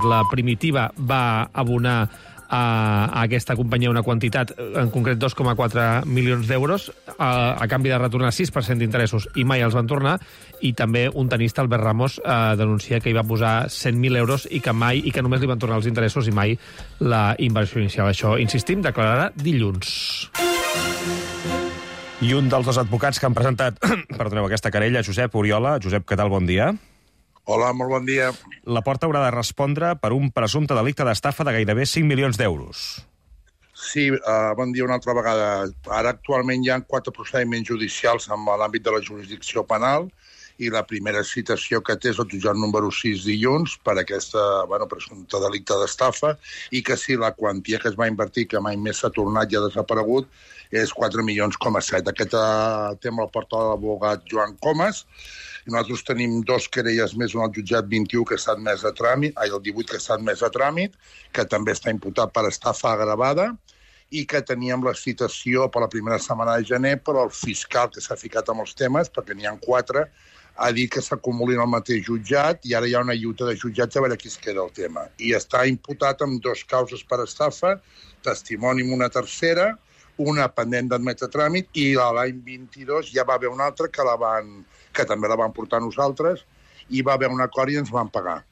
la Primitiva va abonar a aquesta companyia una quantitat, en concret 2,4 milions d'euros, a canvi de retornar 6% d'interessos, i mai els van tornar. I també un tenista, Albert Ramos, denuncia que hi va posar 100.000 euros i que només li van tornar els interessos i mai la inversió inicial. Això, insistim, declararà dilluns. I un dels dos advocats que han presentat aquesta querella, Josep Oriola. Josep, què tal? Bon dia. Hola, molt bon dia. La Porta haurà de respondre per un presumpte delicte d'estafa de gairebé 5 milions d'euros. Sí, bon dia una altra vegada. Ara actualment hi ha 4 procediments judicials en l'àmbit de la jurisdicció penal i la primera citació que té és el jutjat número 6 dilluns per aquesta presumpte delicte d'estafa i que si la quantia que es va invertir, que mai més s'ha tornat i ha desaparegut, és 4,7 milions. Aquest tema el porta l'abogat Joan Comas. I nosaltres tenim 2 querelles més, un al jutjat 21 que està admès a tràmit, el 18 que està admès a tràmit, que també està imputat per estafa agravada, i que teníem la citació per la primera setmana de gener, però el fiscal que s'ha ficat amb els temes, perquè n'hi ha 4, ha dit que s'acumulin al mateix jutjat i ara hi ha una lluita de jutjats a veure qui es queda el tema. I està imputat amb 2 causes per estafa, testimoni amb una tercera, una pendent d'admetre a tràmit, i l'any 22 ja va haver una altra que també la van portar nosaltres, i va haver un acord i ens van pagar.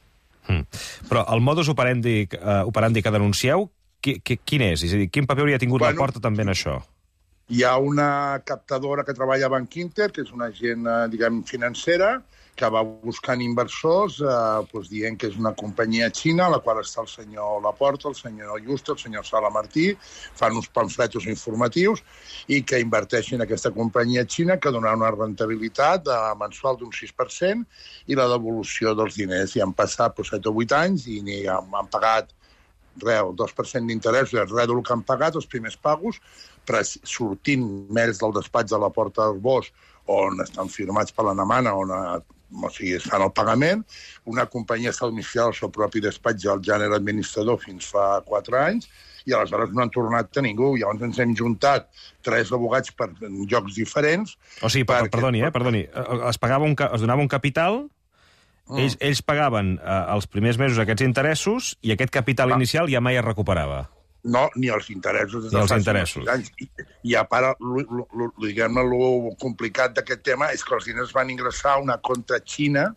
Però el modus operandi que denuncieu, quin és? És a dir, quin paper hauria tingut la Porta també en això? Hi ha una captadora que treballa a Bank Inter, que és una agent, financera, que va buscant inversors, dient que és una companyia xina, a la qual està el senyor Laporta, el senyor Justo, el senyor Sala Martí, fan uns pamfletos informatius i que inverteixin en aquesta companyia xina que donarà una rentabilitat mensual d'un 6% i la devolució dels diners. I han passat 7 o 8 anys i ni han pagat res, el 2% d'interès, res del que han pagat, els primers pagos, però sortint mails del despatx de la Porta del Bosc, on estan firmats per la Namana, es fan el pagament, una companyia està domiciliada al seu propi despatx, ja era administrador fins fa 4 anys, i aleshores no han tornat a ningú. Llavors ens hem juntat 3 abogats per llocs diferents. O sigui, perdoni, es donava un capital, ells pagaven els primers mesos aquests interessos i aquest capital inicial ja mai es recuperava. No, ni els interessos. Ni els interessos. I a part, diguem-ne, el complicat d'aquest tema és que els diners van ingressar a una compta xina,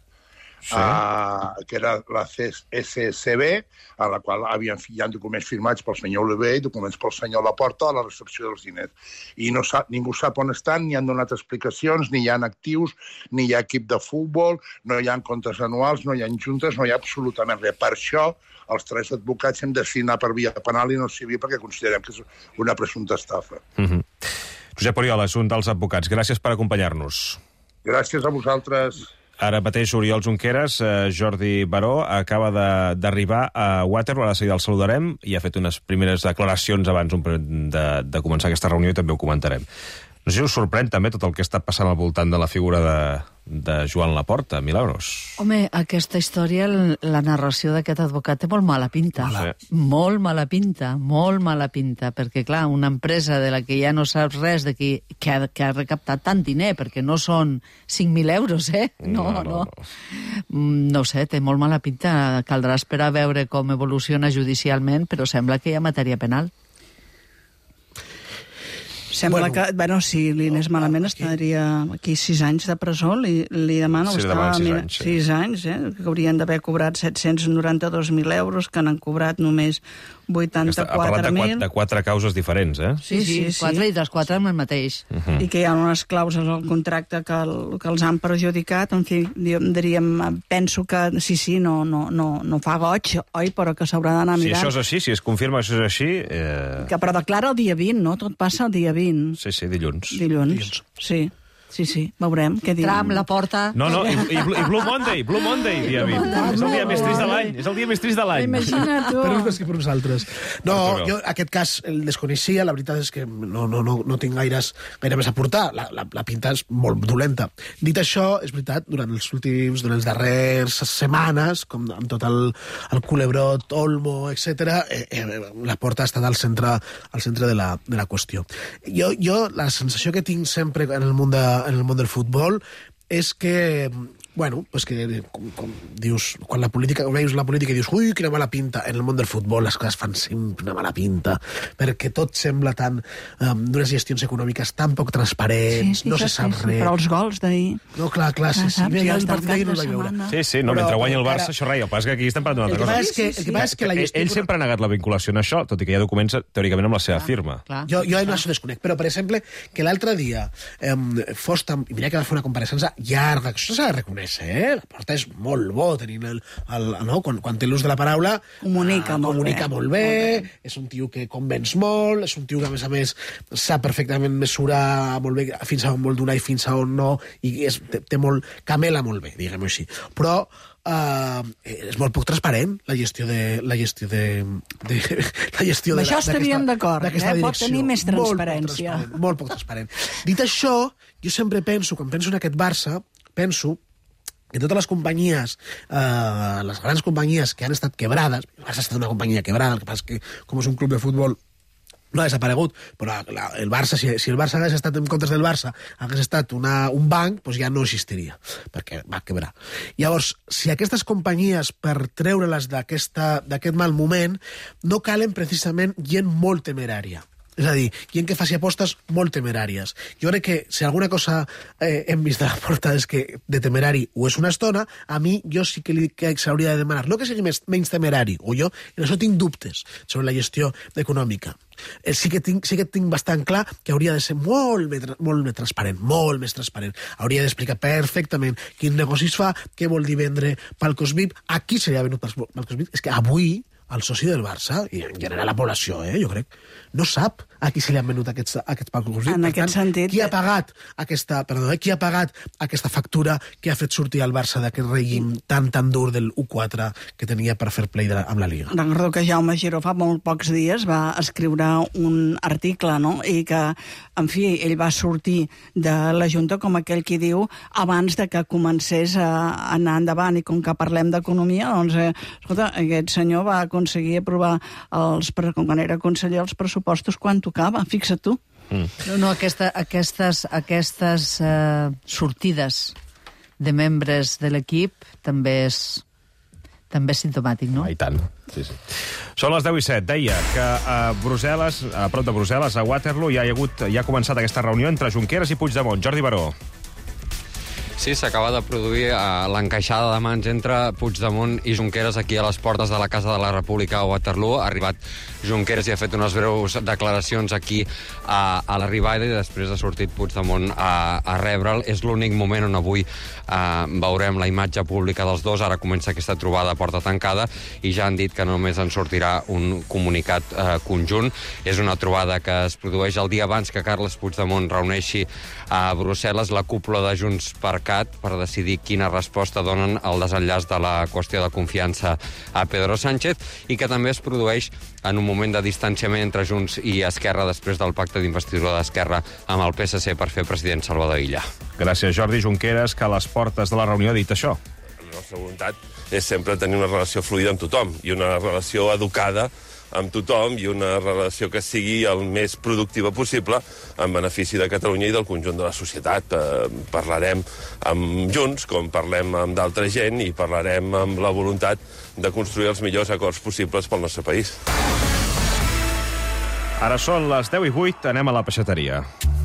que era la CSCB, a la qual hi ha documents firmats pel senyor Oliver i documents pel senyor Laporta a la recepció dels diners. I ningú sap on estan, ni han donat explicacions, ni hi ha actius, ni hi ha equip de futbol, no hi ha comptes anuals, no hi ha juntes, no hi ha absolutament res. Per això, els 3 advocats hem de signar per via penal i no civil perquè considerem que és una presumpta estafa. Josep Oriola és un dels advocats. Gràcies per acompanyar-nos. Gràcies a vosaltres. Ara mateix Oriol Junqueras, Jordi Baró, acaba d'arribar a Waterloo, ara seguida el saludarem, i ha fet unes primeres declaracions abans de començar aquesta reunió i també ho comentarem. No sé si us sorprèn també tot el que està passant al voltant de la figura de Joan Laporta, Milagros. Home, aquesta història, la narració d'aquest advocat té molt mala pinta. Molt mala pinta, perquè, clar, una empresa de la que ja no saps res, que ha recaptat tant diner, perquè no són 5.000 euros, No ho sé, té molt mala pinta. Caldrà esperar a veure com evoluciona judicialment, però sembla que hi ha matèria penal. Sembla que, si li anés malament, estaria aquí 6 anys de presó. Li demano... Sí, demà 6 anys. 6 anys, que haurien d'haver cobrat 792.000 euros, que n'han cobrat només 84.000. Ha parlat de 4 causes diferents, Sí. 4 i dels 4 amb el mateix. I que hi ha unes clàusules al contracte que els han perjudicat. En fi, penso que no fa goig, oi? Però que s'haurà d'anar a mirar. Si això és així, si es confirma que això és així... Però declara el dia 20, no? Tot passa el dia 20. Sí, dilluns. Dilluns, sí, veurem què diuen. Trump, Laporta... No, i Blue Monday, dia 20. És el dia més trist de l'any, és el dia més trist de l'any. Imagina't tu. Per uns que per nosaltres. No, jo aquest cas el desconeixia, la veritat és que no tinc gaire més a portar. La pinta és molt dolenta. Dit això, és veritat, durant les darreres setmanes, com amb tot el culebrot, Olmo, etc., Laporta ha estat al centre de la qüestió. Jo la sensació que tinc sempre en el món del futbol és que bueno, pues que com dius, quan veus la política i dius, ui, quina mala pinta, en el món del futbol les coses fan sempre una mala pinta, perquè tot sembla tan d'unes gestions econòmiques tan poc transparents, no se sap res. Però els gols d'ahir... No, clar, sí. Mira, el partit d'ahir no el vaig veure. Sí, no, mentre guanya el Barça, això res, el pas que aquí estem parlant d'una altra cosa. El que passa és que la gestió... Ell sempre ha negat la vinculació en això, tot i que hi ha documents teòricament amb la seva firma. Jo no això desconec, però, per exemple, que l'altre dia Fostam, i mira que va fer una compareixença llarga, això s'ha de reconèixer, la porta és molt bo, tenint quan té l'ús de la paraula, comunica molt bé, és un tio que convenç molt, és un tio que, a més, sap perfectament mesurar molt bé fins a on vol donar i fins a on no, i camela molt bé, diguem-ho així. Però és molt poc transparent la gestió això estaríem d'acord, pot tenir més transparència. Molt poc transparent. Dit això, jo sempre penso, quan penso en aquest Barça, penso que totes les companyies, les grans companyies que han estat quebrades, el Barça ha estat una companyia quebrada, el que passa és que com és un club de futbol no ha desaparegut, però el Barça, si el Barça hagués estat en comptes del Barça, hagués estat un banc, doncs ja no existiria, perquè va quebrar. Llavors, si aquestes companyies, per treure-les d'aquest mal moment, no calen precisament gent molt temerària. És a dir, gent que faci apostes molt temeràries. Jo crec que si alguna cosa hem vist de la porta és que de temerari ho és una estona, a mi jo sí que s'hauria de demanar. No que sigui menys temerari, o jo en això tinc dubtes sobre la gestió econòmica. Sí que tinc bastant clar que hauria de ser molt més transparent. Hauria d'explicar perfectament quins negocis fa, què vol dir vendre palcos VIP, a qui se li ha venut palcos VIP. És que avui el soci del Barça, i en general la població, jo crec, no sap a qui se li han venut aquests palcos VIP. En aquest sentit... Qui ha pagat aquesta factura que ha fet sortir el Barça d'aquest règim tan dur del 1-4 que tenia per fer play amb la Liga? Recordo que Jaume Giró fa molt pocs dies va escriure un article, no?, i que, en fi, ell va sortir de la Junta com aquell qui diu abans de que comencés a anar endavant, i com que parlem d'economia, doncs, escolta, aquest senyor va aconseguir aprovar, quan era conseller, els pressupostos quan tocava, fixa't tu. No, aquestes sortides de membres de l'equip també és simptomàtic, no? I tant, sí. Són les 10:07. Deia que a Brussel·les, a prop de Brussel·les, a Waterloo, ja ha començat aquesta reunió entre Junqueras i Puigdemont. Jordi Baró. Sí, s'acaba de produir l'encaixada de mans entre Puigdemont i Junqueras aquí a les portes de la Casa de la República a Waterloo. Ha arribat Junqueras i ha fet unes breus declaracions aquí a l'arribada, i després ha sortit Puigdemont a rebre'l. És l'únic moment on avui veurem la imatge pública dels dos. Ara comença aquesta trobada a porta tancada i ja han dit que només en sortirà un comunicat conjunt. És una trobada que es produeix el dia abans que Carles Puigdemont reuneixi a Brussel·les la cúpula de Junts per per decidir quina resposta donen al desenllaç de la qüestió de confiança a Pedro Sánchez, i que també es produeix en un moment de distanciament entre Junts i Esquerra després del pacte d'investidura d'Esquerra amb el PSC per fer president Salvador Illa. Gràcies, Jordi. Junqueras, que a les portes de la reunió ha dit això. La nostra voluntat és sempre tenir una relació fluida amb tothom i una relació educada amb tothom, i una relació que sigui el més productiva possible en benefici de Catalunya i del conjunt de la societat. Parlarem amb Junts, com parlem amb d'altra gent, i parlarem amb la voluntat de construir els millors acords possibles pel nostre país. Ara són les 10:08, anem a la peixateria.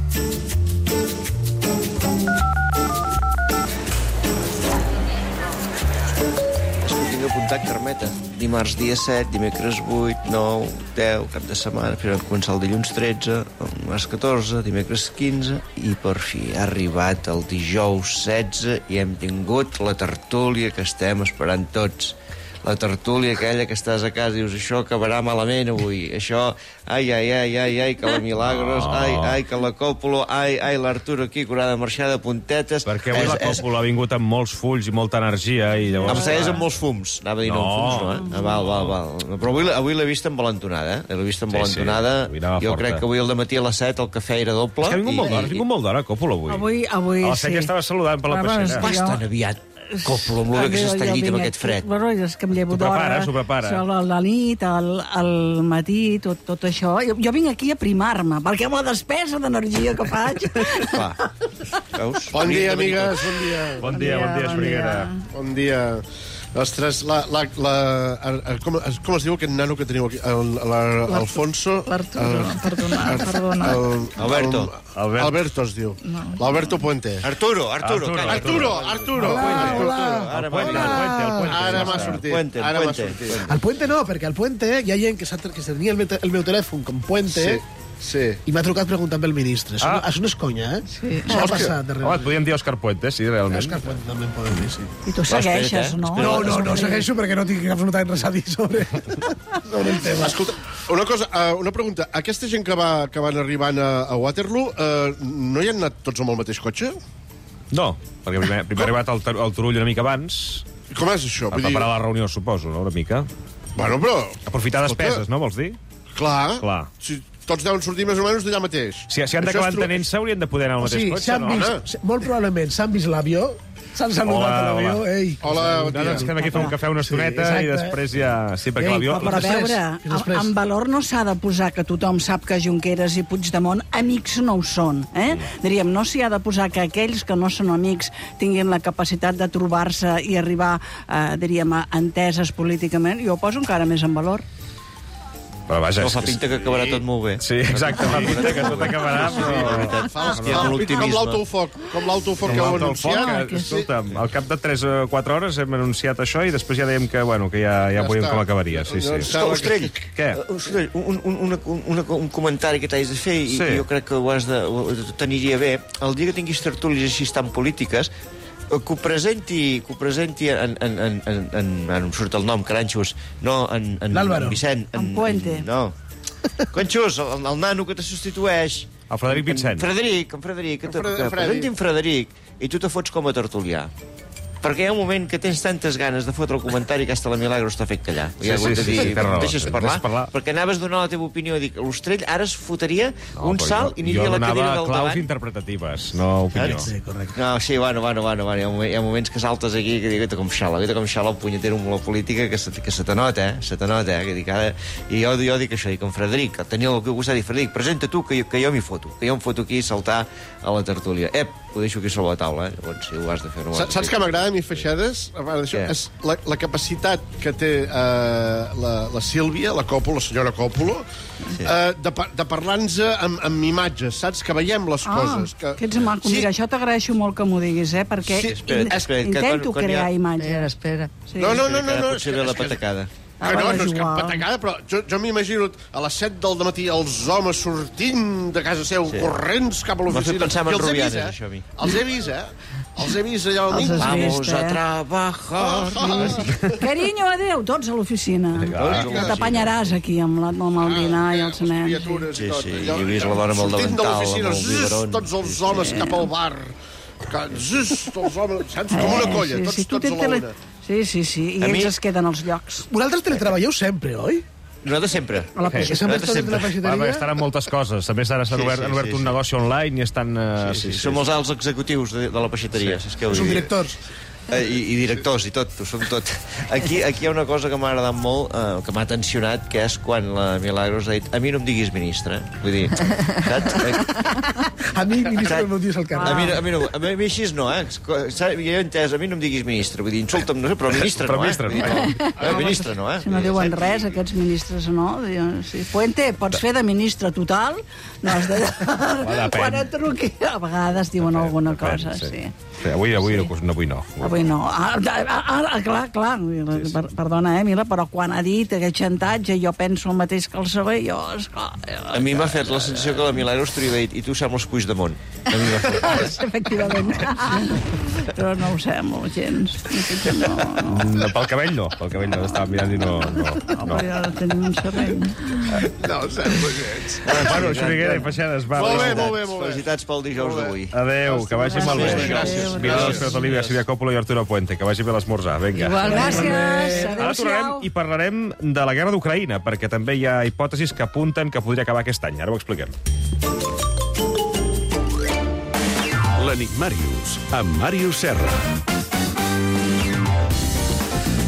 Apuntat carmeta. Dimarts dia 7, dimecres 8, 9, 10, cap de setmana, després vam començar el dilluns 13, el dimarts 14, dimecres 15, i per fi ha arribat el dijous 16 i hem tingut la tertúlia que estem esperant tots. La tertúlia aquella que estàs a casa i dius, això acabarà malament avui, això, ai, que la Milagros, ai, que la Còpolo, ai, l'Arturo aquí, que haurà de marxar de puntetes. Perquè avui la Còpolo ha vingut amb molts fulls i molta energia, i llavors... Amb molts fums, anava a dir no amb fums, no, Val. Però avui l'he vist envalentonada, L'he vist envalentonada. Jo crec que avui al dematí a les 7 el cafè era doble. És que ha vingut molt d'hora, Còpolo, avui. Avui sí. A les 7 ja estava saludant per la peixera. Bastant aviat. Còpula, amb el que s'està al llit amb aquest fred. Bueno, és que em llevo d'hora. S'ho prepara. La nit, al matí, tot això. Jo vinc aquí a primar-me, perquè amb la despesa d'energia que faig... Clar. Veus? Bon dia, amigues, bon dia. Bon dia, Xuriguera. Bon dia. Ostres, com es diu aquest nano que teniu aquí? L'Alfonso... Perdona. Alberto es diu. L'Alberto Puente. Arturo. Hola. Ara m'ha sortit. El Puente no, perquè el Puente hi ha gent que tenia el meu telèfon com Puente... Sí. I m'ha trucat preguntant pel ministre. Això no és conya, eh? Sí. Això ha passat darrere. Home, et podíem dir Òscar Puente, sí, realment. Òscar Puente també en podem dir, sí. I tu segueixes, no? No segueixo perquè no tinc absolutament res a dir sobre el tema. Escolta, una pregunta. Aquesta gent que van arribant a Waterloo, no hi han anat tots amb el mateix cotxe? No, perquè primer ha arribat el Turull una mica abans, Com és això? a preparar la reunió, suposo, no?, una mica. Bueno, però... Aprofitar despeses, no, vols dir? Clar. Si tots deuen sortir més o menys d'allà mateix. Si han d'acabar entenent-se, haurien de poder anar al mateix cotxe, no? Molt probablement s'han vist l'avió, s'han saludat a l'avió, ei. Hola, bon dia. Ens quedem aquí a fer un cafè una estoneta i després ja... Sí, perquè l'avió... Però a veure, en valor no s'ha de posar que tothom sap que Junqueras i Puigdemont amics no ho són, eh? Diríem, no s'hi ha de posar que aquells que no són amics tinguin la capacitat de trobar-se i arribar, diríem, a enteses políticament. Jo ho poso encara més en valor. Però vaja... Fa pinta que acabarà tot molt bé. Sí, exacte, fa pinta que tot acabarà, però... Com l'autofoc que heu anunciat. Escolta'm, al cap de 3 o 4 hores hem anunciat això i després ja dèiem que ja veiem com acabaria. Ostrell, què? Un comentari que t'has de fer i jo crec que t'aniria bé. El dia que tinguis tertúlies així tan polítiques, que ho presenti ara em surt el nom, Caranxos, no, en Vicent. En Puente. No. Caranxos, el nano que te substitueix. El Frederic Vicent. En Frederic, que presenti en Frederic i tu te fots com a tertulià. Perquè hi ha un moment que tens tantes ganes de fotre el comentari que hasta la Milagros t'ha fet callar. Deixes parlar, perquè anaves a donar la teva opinió. Dic, l'Ostrell ara es fotria un salt i aniria a la cadira del davant. Jo donava claus interpretatives, no opinió. Sí, correcte. No, sí, bueno. Hi ha moments que saltes aquí que dic, com xala el punyetero amb la política que se te nota, que dic, ara... I jo dic això, dic, en Frederic, tenia el que gustar, dic, Frederic, presenta tu, que jo m'hi foto, que jo em foto aquí a saltar a la tertúlia. Ho deixo aquí sobre la taula, llavors, si ho has de fer... Saps què m'agrada a mi, Feixedes? És la capacitat que té la Sílvia, la senyora Còpolo, de parlar-nos amb imatges, saps? Que veiem les coses. Que ets maco. Mira, això t'agraeixo molt que m'ho diguis, perquè intento crear imatges. Espera. No. Potser ve la patacada. No és cap patacada, però jo m'imagino a les 7 del matí els homes sortint de casa seu, corrents cap a l'oficina. M'ha fet pensar en Rubianes, això a mi. Els he vist allà al mig. Vamos a trabajar. Carinyo, adéu, tots a l'oficina. T'apanyaràs aquí amb el dinar i els nens. Sí, he vist la dona amb el davantal, amb el biberon. Tots els homes cap al bar. Els homes, saps? Com una colla, tots a la una. Sí, i ells es queden als llocs. Vosaltres teletreballeu sempre, oi? Nosaltres sempre. A la peixateria. Estan en moltes coses. A més, ara han obert un negoci online i estan... Som els alts executius de la peixateria. Som directors. I directors i tot, ho som tot. Aquí hi ha una cosa que m'ha agradat molt, que m'ha tensionat, que és quan la Milagros ha dit, a mi no em diguis ministre. Vull dir, saps? A mi ministre no em dius al carrer. A mi així no, Jo he entès, a mi no em diguis ministre. Vull dir, insulta'm, no sé, però ministre no, Ministre no, Si no diuen res, aquests ministres, no? Puente, pots fer de ministre total? No has de... Quan et truqui, a vegades diuen alguna cosa, sí. Avui no. Avui no. Clar. Perdona, Mila, però quan ha dit aquest xantatge jo penso el mateix que el Saber, jo... A mi m'ha fet la sensació que la Milagros t'hauria dit i tu sembles Puigdemont. A mi m'ha fet. Efectivament. Però no ho semblo gens. Pel cabell no. Estava mirant i no. Ja tenim un serrell. No ho semblo gens. Bueno, Xuriguera i Feixedes, va. Molt bé. Felicitats pel dijous d'avui. Adéu, que vagi molt bé. Gràcies. Milagros Pérez Olivia, Sílvia Còpolo i Arturo Puente. Que vagi bé l'esmorzar, vinga. Gràcies. Ara tornarem i parlarem de la guerra d'Ucraïna, perquè també hi ha hipòtesis que apunten que podria acabar aquest any. Ara ho expliquem. L'Enigmàrius, amb Màrius Serra.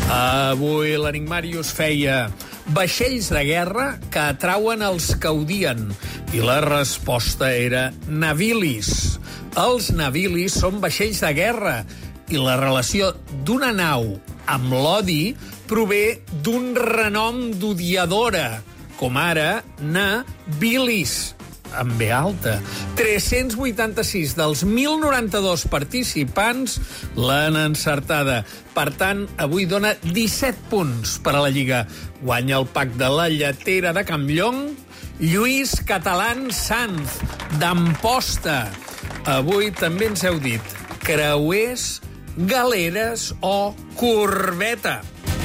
Avui l'Enigmàrius feia vaixells de guerra que atrauen els que odien. I la resposta era navilis. Els navilis són vaixells de guerra i la relació d'una nau amb l'odi prové d'un renom d'odiadora, com ara nabilis, amb B alta. 386 dels 1.092 participants l'han encertada. Per tant, avui dona 17 punts per a la Lliga. Guanya el pack de la lletera de Campllong, Lluís Catalán Sanz, d'Amposta. Avui també ens heu dit creuers, galeres o corbeta.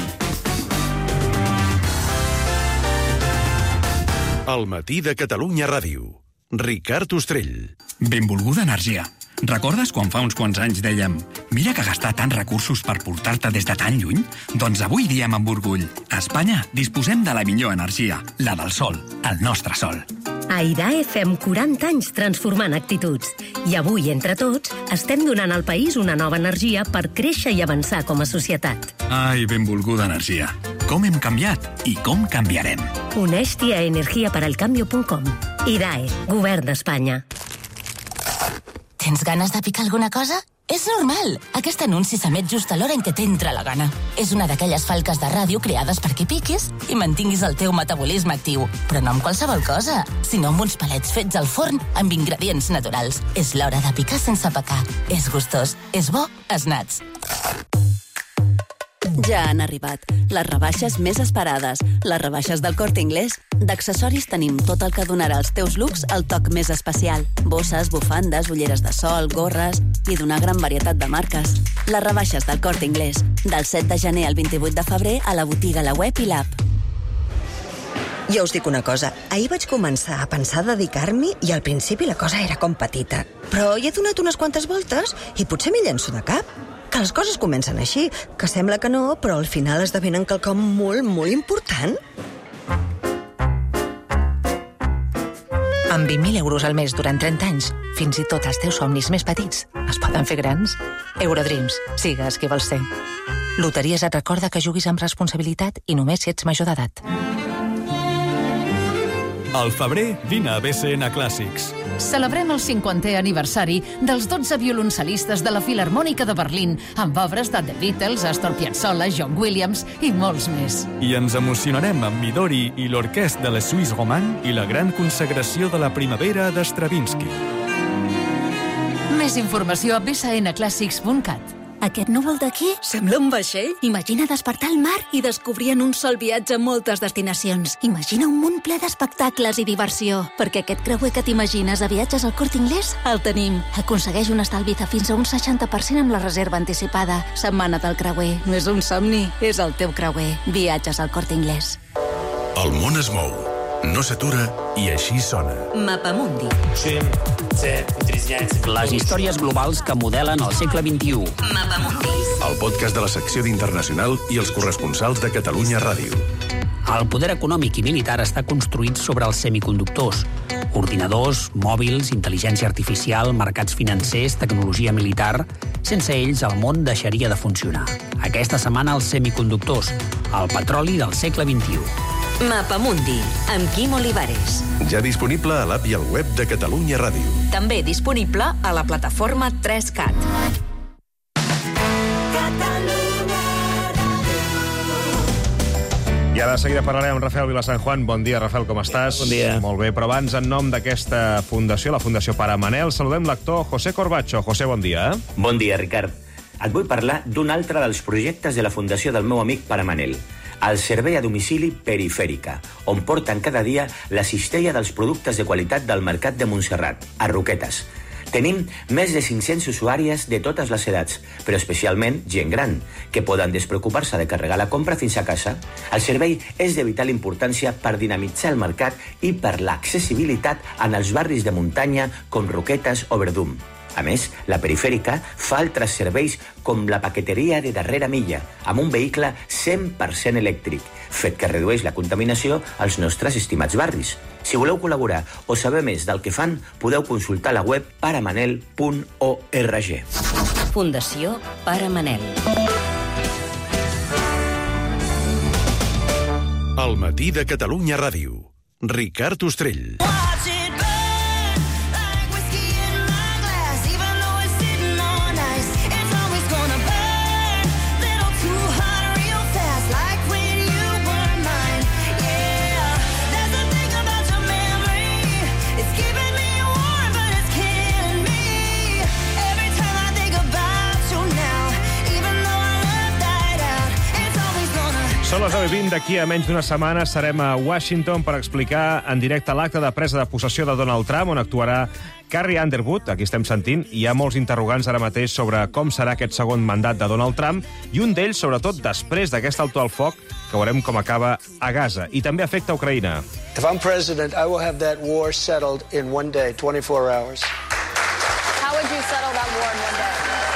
El matí de Catalunya Ràdio. Ricard Ostrell. Benvolguda energia. Recordes quan fa uns quants anys dèiem mira que gastar tants recursos per portar-te des de tan lluny? Doncs avui diem amb orgull a Espanya disposem de la millor energia, la del sol, el nostre sol. A IDAE fem 40 anys transformant actituds. I avui, entre tots, estem donant al país una nova energia per créixer i avançar com a societat. Ai, benvolguda energia. Com hem canviat i com canviarem. Uneix-t'hi a energiaparalcambio.com. IDAE, Govern d'Espanya. Tens ganes de picar alguna cosa? És normal. Aquest anunci s'emet just a l'hora en què t'entra la gana. És una d'aquelles falques de ràdio creades perquè piquis i mantinguis el teu metabolisme actiu. Però no amb qualsevol cosa, sinó amb uns palets fets al forn amb ingredients naturals. És l'hora de picar sense pecar. És gustós, és bo, és nats. Ja han arribat les rebaixes més esperades, les rebaixes del Corte Inglés. D'accessoris tenim tot el que donarà als teus looks el toc més especial. Bosses, bufandes, ulleres de sol, gorres i d'una gran varietat de marques. Les rebaixes del Corte Inglés, del 7 de gener al 28 de febrer a la botiga, la web i l'app. Jo us dic una cosa, ahir vaig començar a pensar dedicar-m'hi i al principi la cosa era com petita. Però hi he donat unes quantes voltes i potser m'hi llenço de cap. Que les coses comencen així, que sembla que no, però al final esdevenen quelcom molt, molt important. Amb 20.000 euros al mes durant 30 anys, fins i tot els teus somnis més petits es poden fer grans. Eurodreams, sigues qui vols ser. Loteries et recorda que juguis amb responsabilitat i només si ets major d'edat. Al febrer, vine a BCN Clàssics. Celebrem el 50è aniversari dels 12 violoncel·listes de la Filharmònica de Berlín, amb obres de The Beatles, Astor Piazzolla, John Williams i molts més. I ens emocionarem amb Midori i l'orquestra de la Suisse Romand i la gran consagració de la primavera d'Stravinsky. Més informació a bcnclassics.cat. Aquest núvol d'aquí sembla un vaixell. Imagina despertar al mar i descobrir en un sol viatge moltes destinacions. Imagina un munt ple d'espectacles i diversió. Perquè aquest creuer que t'imagines a Viatges al Corte Inglés el tenim. Aconsegueix un estalvi de fins a un 60% amb la reserva anticipada. Setmana del creuer. No és un somni, és el teu creuer. Viatges al Corte Inglés. El món es mou, no s'atura i així sona. Mapamundi. Les històries globals que modelen el segle XXI. Mapamundi. El podcast de la secció d'Internacional i els corresponsals de Catalunya Ràdio. El poder econòmic i militar està construït sobre els semiconductors. Ordinadors, mòbils, intel·ligència artificial, mercats financers, tecnologia militar... Sense ells, el món deixaria de funcionar. Aquesta setmana, els semiconductors, el petroli del segle XXI. Mapamundi, amb Quim Olivares. Ja disponible a l'app i al web de Catalunya Ràdio. També disponible a la plataforma 3CAT. I ara de seguida parlarem amb Rafael Vilasanjuan. Bon dia, Rafael, com estàs? Bon dia. Molt bé, però abans, en nom d'aquesta fundació, la Fundació Pare Manel, saludem l'actor José Corbacho. José, bon dia. Bon dia, Ricard. Et vull parlar d'un altre dels projectes de la Fundació del meu amic Pare Manel, el servei a domicili Perifèrica, on porten cada dia la cistella dels productes de qualitat del Mercat de Montserrat, a Roquetes. Tenim més de 500 usuàries de totes les edats, però especialment gent gran, que poden despreocupar-se de carregar la compra fins a casa. El servei és de vital importància per dinamitzar el mercat i per l'accessibilitat en els barris de muntanya com Roquetes o Verdum. A més, la Perifèrica fa altres serveis com la paqueteria de darrera milla, amb un vehicle 100% elèctric, fet que redueix la contaminació als nostres estimats barris. Si voleu col·laborar o saber més del que fan, podeu consultar la web paremanel.org. Fundació Pare Manel. Al matí de Catalunya Ràdio. Ricard Ostrell. Són les 9:20, d'aquí a menys d'una setmana serem a Washington per explicar en directe l'acte de presa de possessió de Donald Trump, on actuarà Carrie Underwood, aquí estem sentint. Hi ha molts interrogants ara mateix sobre com serà aquest segon mandat de Donald Trump, i un d'ells, sobretot, després d'aquest alto al foc, que veurem com acaba a Gaza. I també afecta a Ucraïna. If I'm president, I will have that war settled in one day, 24 hours. How would you settle that war in one day?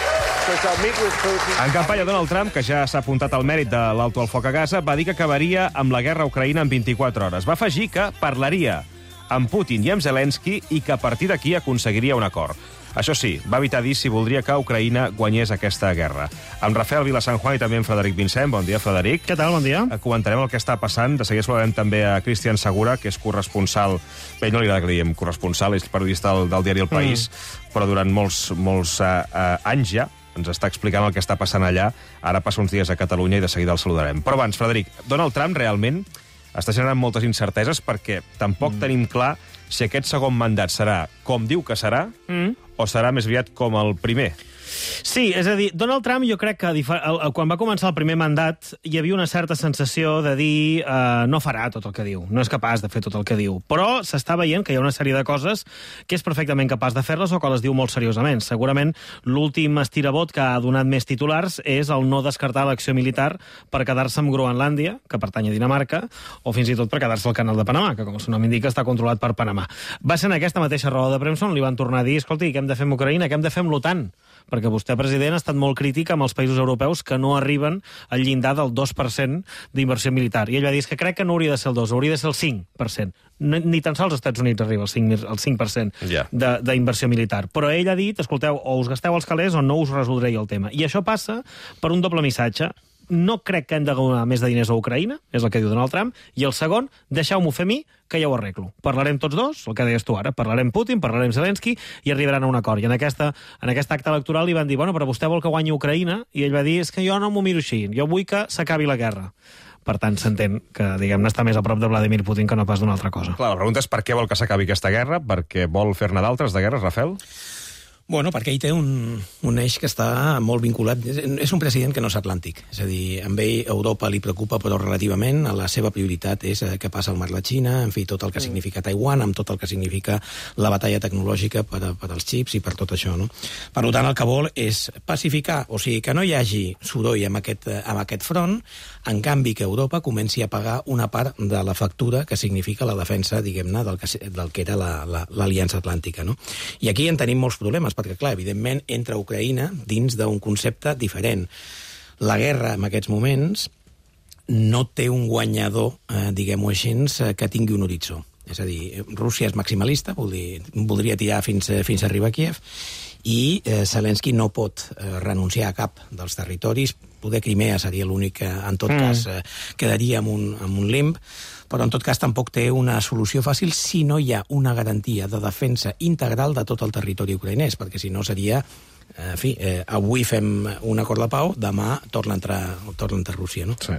En campanya, Donald Trump, que ja s'ha apuntat al mèrit de l'alto al foc a Gaza, va dir que acabaria amb la guerra a Ucraïna en 24 hores. Va afegir que parlaria amb Putin i amb Zelensky i que a partir d'aquí aconseguiria un acord. Això sí, va evitar dir si voldria que Ucraïna guanyés aquesta guerra. Amb Rafael Vilasanjuan i també amb Frederic Vincent. Bon dia, Frederic. Què tal? Bon dia. Comentarem el que està passant. De seguida saludarem també a Cristian Segura, que és corresponsal... Bé, no li agrada que li diguem corresponsal, és periodista del diari El País, però durant molts anys ja ens està explicant el que està passant allà. Ara passa uns dies a Catalunya i de seguida el saludarem. Però abans, Frederic, Donald Trump realment està generant moltes incerteses perquè tampoc tenim clar si aquest segon mandat serà com diu que serà o serà més aviat com el primer. Sí, és a dir, Donald Trump jo crec que quan va començar el primer mandat hi havia una certa sensació de dir no farà tot el que diu, no és capaç de fer tot el que diu, però s'està veient que hi ha una sèrie de coses que és perfectament capaç de fer-les o que les diu molt seriosament. Segurament l'últim estirabot que ha donat més titulars és el no descartar l'acció militar per quedar-se amb Groenlàndia, que pertany a Dinamarca, o fins i tot per quedar-se al canal de Panamà, que com el seu nom indica està controlat per Panamà. Va ser en aquesta mateixa roda de premsa on li van tornar a dir, escolti, què hem de fer amb Ucraïna, què hem de fer amb l'OTAN? Perquè vostè, president, ha estat molt crític amb els països europeus que no arriben al llindar del 2% d'inversió militar. I ell va dir que crec que no hauria de ser el 2, hauria de ser el 5%. Ni tan sols als Estats Units arriba el 5% d'inversió militar. Però ell ha dit, escolteu, o us gasteu els calés o no us resoldré el tema. I això passa per un doble missatge. No crec que hem de donar més de diners a Ucraïna, és el que diu Donald Trump, i el segon, deixeu-m'ho fer a mi, que ja ho arreglo. Parlarem tots dos, el que deies tu ara, parlarem Putin, parlarem Zelensky, i arribaran a un acord. I en aquest acte electoral li van dir, bueno, però vostè vol que guanyi Ucraïna? I ell va dir, és que jo no m'ho miro així, jo vull que s'acabi la guerra. Per tant, s'entén que, diguem-ne, està més a prop de Vladimir Putin que no pas d'una altra cosa. Clar, la pregunta és per què vol que s'acabi aquesta guerra, perquè vol fer-ne d'altres de guerres, Rafael? Bueno, perquè ell té un eix que està molt vinculat. És un president que no és atlàntic. És a dir, amb ell Europa li preocupa, però relativament la seva prioritat és què passa al mar la Xina, en fi, tot el que significa Taiwan, amb tot el que significa la batalla tecnològica per als xips i per tot això, no? Per tant, el que vol és pacificar, o sigui, que no hi hagi soroll amb aquest front, en canvi que Europa comenci a pagar una part de la factura que significa la defensa, diguem-ne, del que era l'Aliança Atlàntica, no? I aquí en tenim molts problemes, perquè, clar, evidentment, entra Ucraïna dins d'un concepte diferent. La guerra, en aquests moments, no té un guanyador, diguem-ho així, que tingui un horitzó. És a dir, Rússia és maximalista, voldria tirar fins a arribar a Kiev, i Zelensky no pot renunciar a cap dels territoris. Poder Crimea seria l'únic que, en tot cas, quedaria amb un limb, però en tot cas tampoc té una solució fàcil si no hi ha una garantia de defensa integral de tot el territori ucraïnès, perquè si no seria, en fi, avui fem un acord de pau, demà torna a entrar Rússia, no? Sí.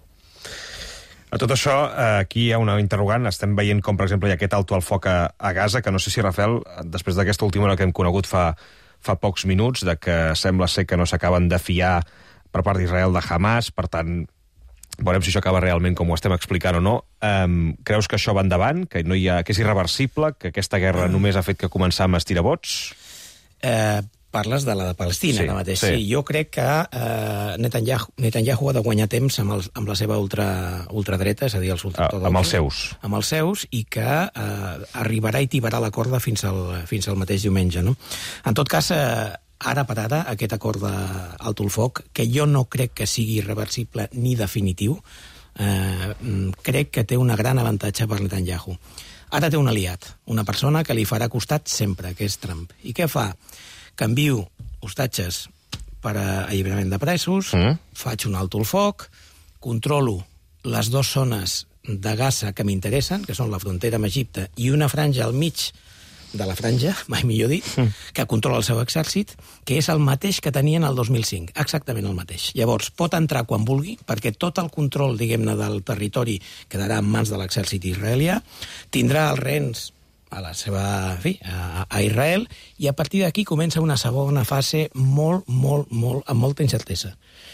A tot això, aquí hi ha una interrogant. Estem veient com, per exemple, hi ha aquest alto al foc a Gaza, que no sé si, Rafael, després d'aquesta última hora que hem conegut fa pocs minuts, de que sembla ser que no s'acaben de fiar per part d'Israel de Hamas, per tant, veurem si això acaba realment com ho estem explicant o no. Creus que això va endavant, que és irreversible, que aquesta guerra només ha fet que començar amb estirabots? Parles de la de Palestina, sí, ara mateix. Sí. Sí, jo crec que Netanyahu ha de guanyar temps amb la seva ultradreta, és a dir, els ultraortodoxos. Amb els seus. I que arribarà i tibarà la corda fins al mateix diumenge, no? En tot cas, ara per ara, aquest acord d'alto al foc, que jo no crec que sigui irreversible ni definitiu, crec que té una gran avantatge per Netanyahu. Ara té un aliat, una persona que li farà costat sempre, que és Trump. I què fa? Canvio hostatges per alliberament de presos, faig un alto al foc, controlo les dues zones de Gaza que m'interessen, que són la frontera amb Egipte, i una franja al mig de la franja, mai millor dit, que controla el seu exèrcit, que és el mateix que tenien el 2005, exactament el mateix. Llavors, pot entrar quan vulgui, perquè tot el control, diguem-ne, del territori quedarà en mans de l'exèrcit israelià, tindrà els rens a la seva, en fi, a Israel, i a partir d'aquí comença una segona fase amb molta incertesa.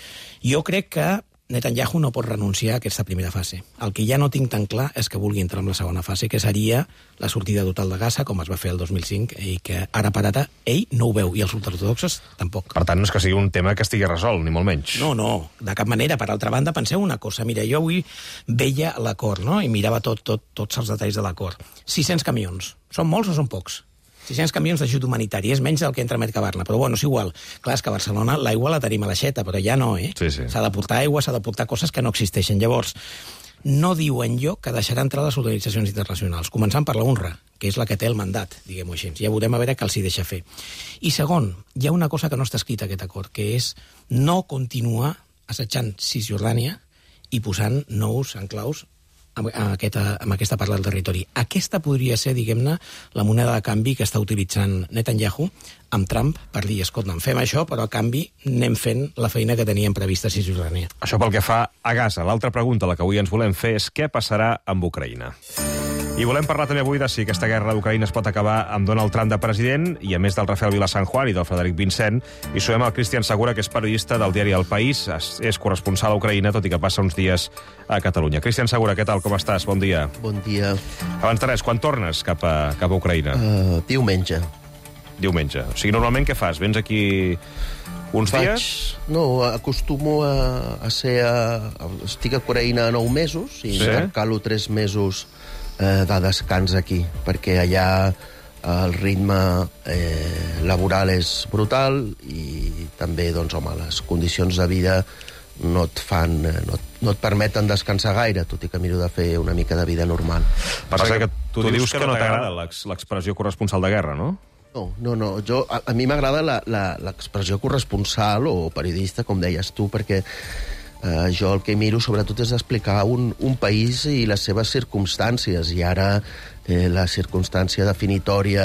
Jo crec que Netanyahu no pot renunciar a aquesta primera fase. El que ja no tinc tan clar és que vulgui entrar en la segona fase, que seria la sortida total de Gaza, com es va fer el 2005, i que ara per ara ell no ho veu, i els ultraortodoxos tampoc. Per tant, no és que sigui un tema que estigui resolt, ni molt menys. No, de cap manera. Per altra banda, penseu una cosa. Mira, jo avui veia l'acord, no?, i mirava tots els detalls de l'acord. 600 camions. Són molts o són pocs? 600 camions d'ajut humanitari. És menys del que entra a Mercabarna, però bueno, és igual. Clar, és que a Barcelona l'aigua la tenim a l'aixeta, però ja no, Sí. S'ha de portar aigua, s'ha de portar coses que no existeixen. Llavors, no diu enlloc que deixarà entrar les organitzacions internacionals, començant per la UNRWA, que és la que té el mandat, diguem-ho així. Ja veurem a veure què els hi deixa fer. I segon, hi ha una cosa que no està escrita a aquest acord, que és no continuar assetjant Cisjordània i posant nous enclaus amb aquesta part del territori. Aquesta podria ser, diguem-ne, la moneda de canvi que està utilitzant Netanyahu amb Trump per dir, escolta, fem això, però a canvi anem fent la feina que teníem prevista a Cisjordània. Això pel que fa a Gaza. L'altra pregunta, la que avui ens volem fer, és què passarà amb Ucraïna? I volem parlar també avui de si aquesta guerra d'Ucraïna es pot acabar amb Donald Trump de president, i a més del Rafael Vila San Juan i del Frederic Vincent, hi sumem el Cristian Segura, que és periodista del diari El País, és corresponsal a Ucraïna, tot i que passa uns dies a Catalunya. Cristian Segura, què tal, com estàs? Bon dia. Bon dia. Abans de res, quan tornes cap a Ucraïna? Diumenge. Diumenge. O sigui, normalment què fas? Vens aquí uns dies? No, acostumo a ser... Estic a Ucraïna 9 mesos i calo 3 mesos de descans aquí, perquè allà el ritme laboral és brutal i també, doncs, home, les condicions de vida no et permeten descansar gaire, tot i que miro de fer una mica de vida normal. Passa que tu dius que no t'agrada l'expressió corresponsal de guerra, no? No. A mi m'agrada l'expressió corresponsal o periodista, com deies tu, perquè jo el que miro sobretot és explicar un país i les seves circumstàncies, i ara la circumstància definitòria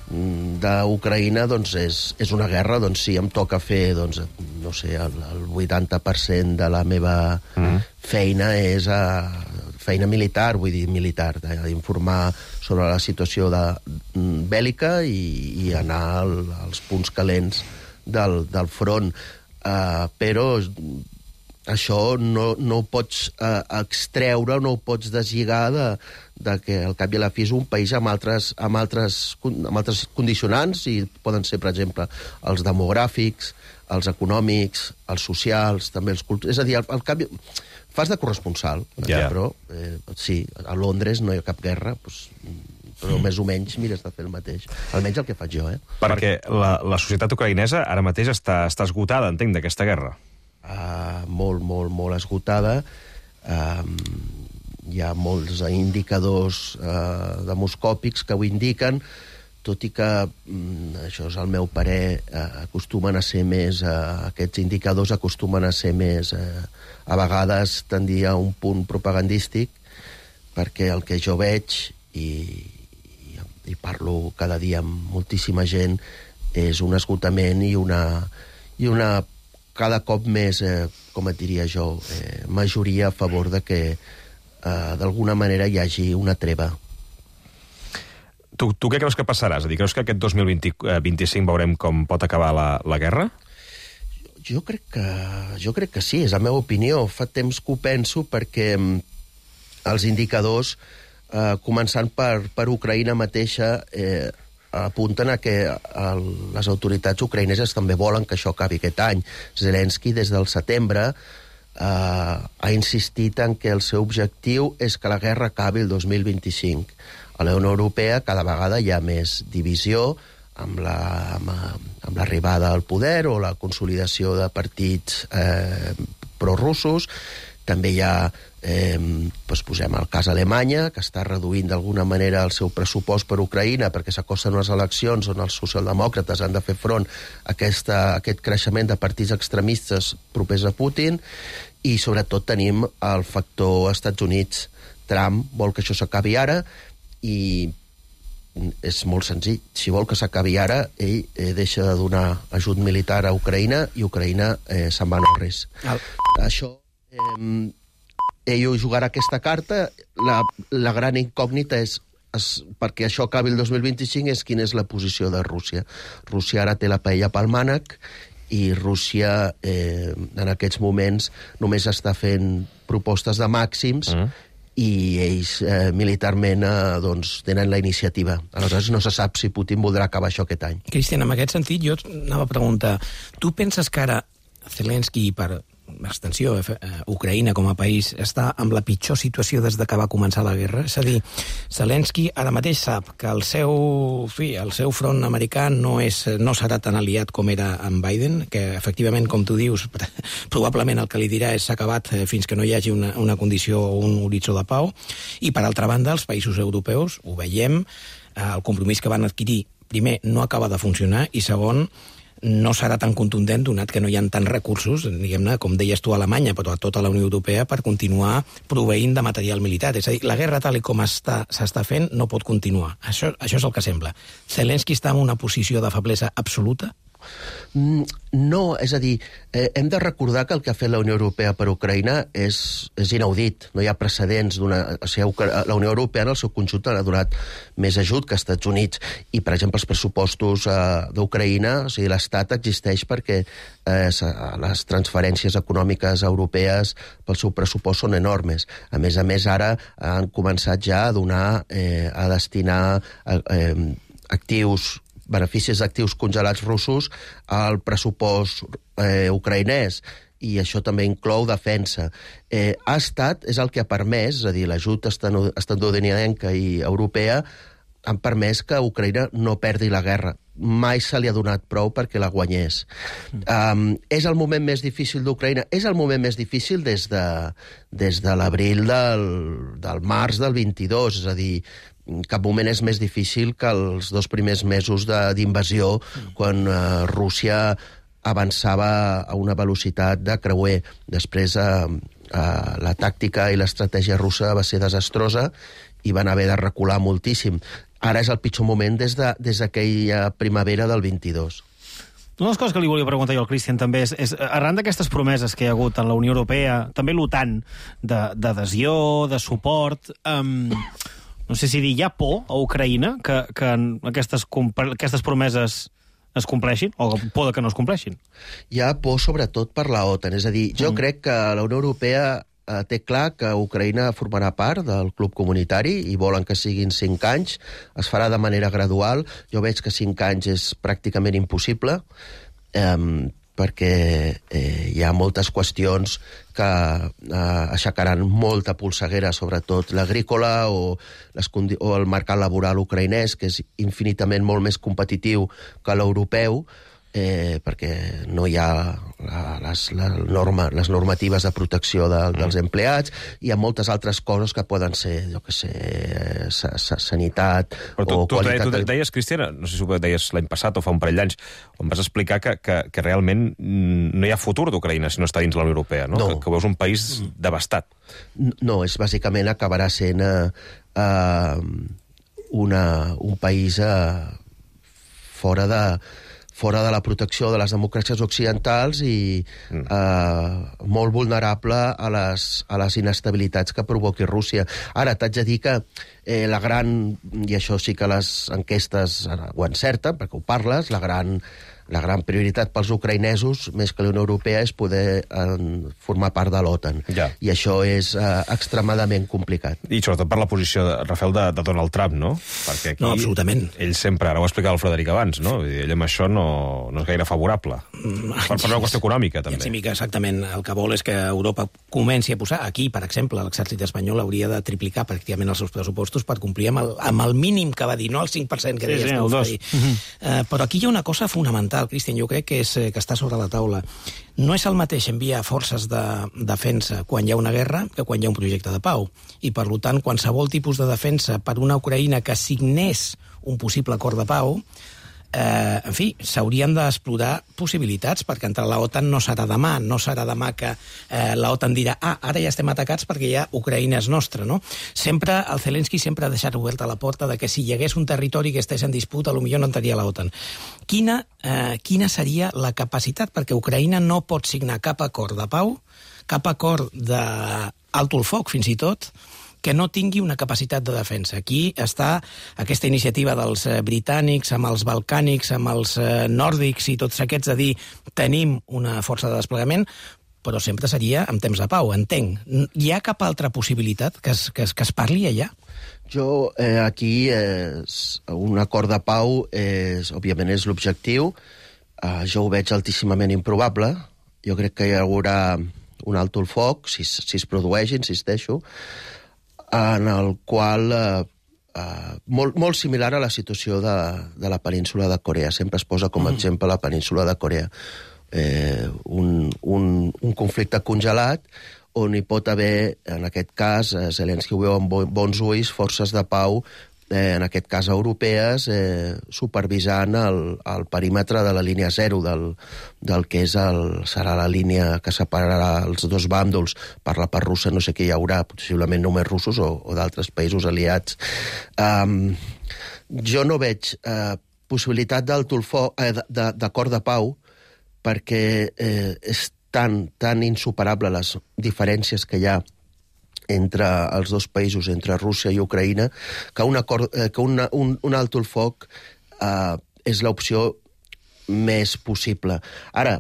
d'Ucraïna doncs és una guerra. Doncs sí, em toca fer, doncs, no sé, el 80% de la meva feina és feina militar, vull dir militar, d'informar sobre la situació bèl·lica i anar als punts calents del front. Però això no ho pots extreure, no ho pots deslligar de que al cap i a la fi és un país amb altres condicionants, i poden ser, per exemple, els demogràfics, els econòmics, els socials, també els culturals. És a dir, al cap fas de corresponsal, però sí, a Londres no hi ha cap guerra, però més o menys mires de fer el mateix. Almenys el que faig jo, Perquè la societat ucraïnesa ara mateix està esgotada, entenc, d'aquesta guerra. Molt esgotada. Hi ha molts indicadors demoscòpics que ho indiquen, tot i que, això és el meu parer, acostumen a ser més, aquests indicadors acostumen a ser més, a vegades tendir a un punt propagandístic, perquè el que jo veig, i parlo cada dia amb moltíssima gent, és un esgotament i una cada cop més, com et diria jo, majoria a favor de que d'alguna manera hi hagi una treva. Tu què creus que passarà? És a dir, creus que aquest 2025 veurem com pot acabar la guerra? Jo crec que sí, és la meva opinió. Fa temps que ho penso, perquè els indicadors, començant per Ucraïna mateixa, apunten a que les autoritats ucraïneses també volen que això acabi aquest any. Zelensky, des del setembre, ha insistit en que el seu objectiu és que la guerra acabi el 2025. A la Unió Europea cada vegada hi ha més divisió amb l'arribada al poder o la consolidació de partits prorussos. També hi ha, posem el cas Alemanya, que està reduint d'alguna manera el seu pressupost per Ucraïna perquè s'acosten unes eleccions on els socialdemòcrates han de fer front a aquest creixement de partits extremistes propers a Putin, i sobretot tenim el factor Estats Units. Trump vol que això s'acabi ara i és molt senzill. Si vol que s'acabi ara, ell deixa de donar ajut militar a Ucraïna i Ucraïna se'n va no res. Això... ell jugarà aquesta carta. La gran incògnita és perquè això acabi el 2025 és quina és la posició de Rússia. Rússia ara té la paella pel mànec i Rússia en aquests moments només està fent propostes de màxims i ells militarment doncs, tenen la iniciativa. Aleshores no se sap si Putin voldrà acabar això aquest any. Cristian, en aquest sentit jo anava a preguntar, tu penses que ara Zelensky, per extensió, Ucraïna com a país està en la pitjor situació des que va començar la guerra? És a dir, Zelensky ara mateix sap que el seu front americà no serà tan aliat com era amb Biden, que efectivament, com tu dius, probablement el que li dirà és s'ha acabat fins que no hi hagi una condició o un horitzó de pau, i per altra banda els països europeus, ho veiem, el compromís que van adquirir, primer, no acaba de funcionar, i segon, no serà tan contundent, donat que no hi ha tants recursos, diguem-ne, com deies tu, a Alemanya, però a tota la Unió Europea, per continuar proveint de material militar. És a dir, la guerra tal com s'està fent no pot continuar. Això és el que sembla. Zelensky està en una posició de feblesa absoluta? No, és a dir, hem de recordar que el que ha fet la Unió Europea per Ucraïna és inaudit. No hi ha precedents. La Unió Europea en el seu conjunt ha donat més ajut que als Estats Units. I, per exemple, els pressupostos d'Ucraïna, o sigui, l'Estat existeix perquè les transferències econòmiques europees pel seu pressupost són enormes. A més, ara han començat ja a destinar beneficis d'actius congelats russos al pressupost ucraïnès, i això també inclou defensa. És el que ha permès, és a dir, l'ajut estatunidenca i europea han permès que Ucraïna no perdi la guerra. Mai se li ha donat prou perquè la guanyés. És el moment més difícil d'Ucraïna? És el moment més difícil des de l'abril del març del 22, és a dir, cap moment és més difícil que els 2 primers mesos d'invasió, quan Rússia avançava a una velocitat de creuer. Després la tàctica i l'estratègia russa va ser desastrosa i van haver de recular moltíssim. Ara és el pitjor moment des d'aquella primavera del 22. Una de les coses que li volia preguntar jo al Cristian també és arran d'aquestes promeses que hi ha hagut en la Unió Europea, també l'OTAN, d'adhesió, de suport, no sé si dir, hi ha por a Ucraïna que aquestes promeses es compleixin, o por que no es compleixin? Hi ha por sobretot per la OTAN, és a dir, jo crec que la Unió Europea té clar que Ucraïna formarà part del club comunitari i volen que siguin 5 anys, es farà de manera gradual. Jo veig que 5 anys és pràcticament impossible, perquè hi ha moltes qüestions que aixecaran molta polseguera, sobretot l'agrícola o el mercat laboral ucraïnès, que és infinitament molt més competitiu que l'europeu, perquè no hi ha les normatives de protecció dels empleats. Hi ha moltes altres coses que poden ser, jo què sé, sanitat o qualitat... Tu deies, Cristian, no sé si ho deies l'any passat o fa un parell d'anys, on vas explicar que realment no hi ha futur d'Ucraïna si no està dins la Unió Europea, no? Que veus un país devastat. No, és bàsicament acabarà sent un país fora de la protecció de les democràcies occidentals i molt vulnerable a les inestabilitats que provoqui Rússia. Ara, t'haig de dir que la gran, i això sí que les enquestes ho encerten, perquè ho parles, la gran prioritat pels ucraïnesos, més que la Unió Europea, és poder formar part de l'OTAN. I això és extremadament complicat. I sobretot per la posició, Rafael, de Donald Trump, no? Perquè aquí, absolutament. Ell sempre, ara ho ha explicat el Frederic abans, no? Ell amb això no és gaire favorable. Per una qüestió econòmica, també. Sí, exactament. El que vol és que Europa comenci a posar... Aquí, per exemple, l'exèrcit espanyol hauria de triplicar pràcticament els seus pressupostos per complir amb el mínim que va dir, no el 5% que deies tu, Frederic. Però aquí hi ha una cosa fonamental, Cristian, jo crec que està sobre la taula. No és el mateix enviar forces de defensa quan hi ha una guerra que quan hi ha un projecte de pau. I, per tant, qualsevol tipus de defensa per una Ucraïna que signés un possible acord de pau en fi, s'haurien d'explorar possibilitats, perquè entrar a l'OTAN no serà demà que l'OTAN dirà ara ja estem atacats perquè ja Ucraïna és nostra, no? Sempre, el Zelensky sempre ha deixat oberta la porta de que si hi hagués un territori que estigués en disputa, potser no entraria a l'OTAN. Quina seria la capacitat? Perquè Ucraïna no pot signar cap acord de pau, cap acord d'alto el foc, fins i tot, que no tingui una capacitat de defensa. Aquí està aquesta iniciativa dels britànics, amb els balcànics, amb els nòrdics i tots aquests de dir tenim una força de desplegament, però sempre seria en temps de pau, entenc. Hi ha cap altra possibilitat que es parli allà? Jo, aquí, un acord de pau, òbviament, és l'objectiu. Jo ho veig altíssimament improbable. Jo crec que hi haurà un alto el foc, si es produeix, insisteixo, en el qual molt similar a la situació de la península de Corea. Sempre es posa com a exemple la península de Corea. Un conflicte congelat on hi pot haver, en aquest cas, Zelensky ho veu amb bons ulls, forces de pau, en aquest cas europees, supervisant el perímetre de la línia zero del que serà la línia que separarà els dos bàndols. Per la part russa no sé què hi haurà, possiblement només russos o d'altres països aliats. Jo no veig possibilitat d'acord de pau perquè és tan insuperable les diferències que hi ha entre els dos països, entre Rússia i Ucraïna, que un alto el foc és l'opció més possible. Ara,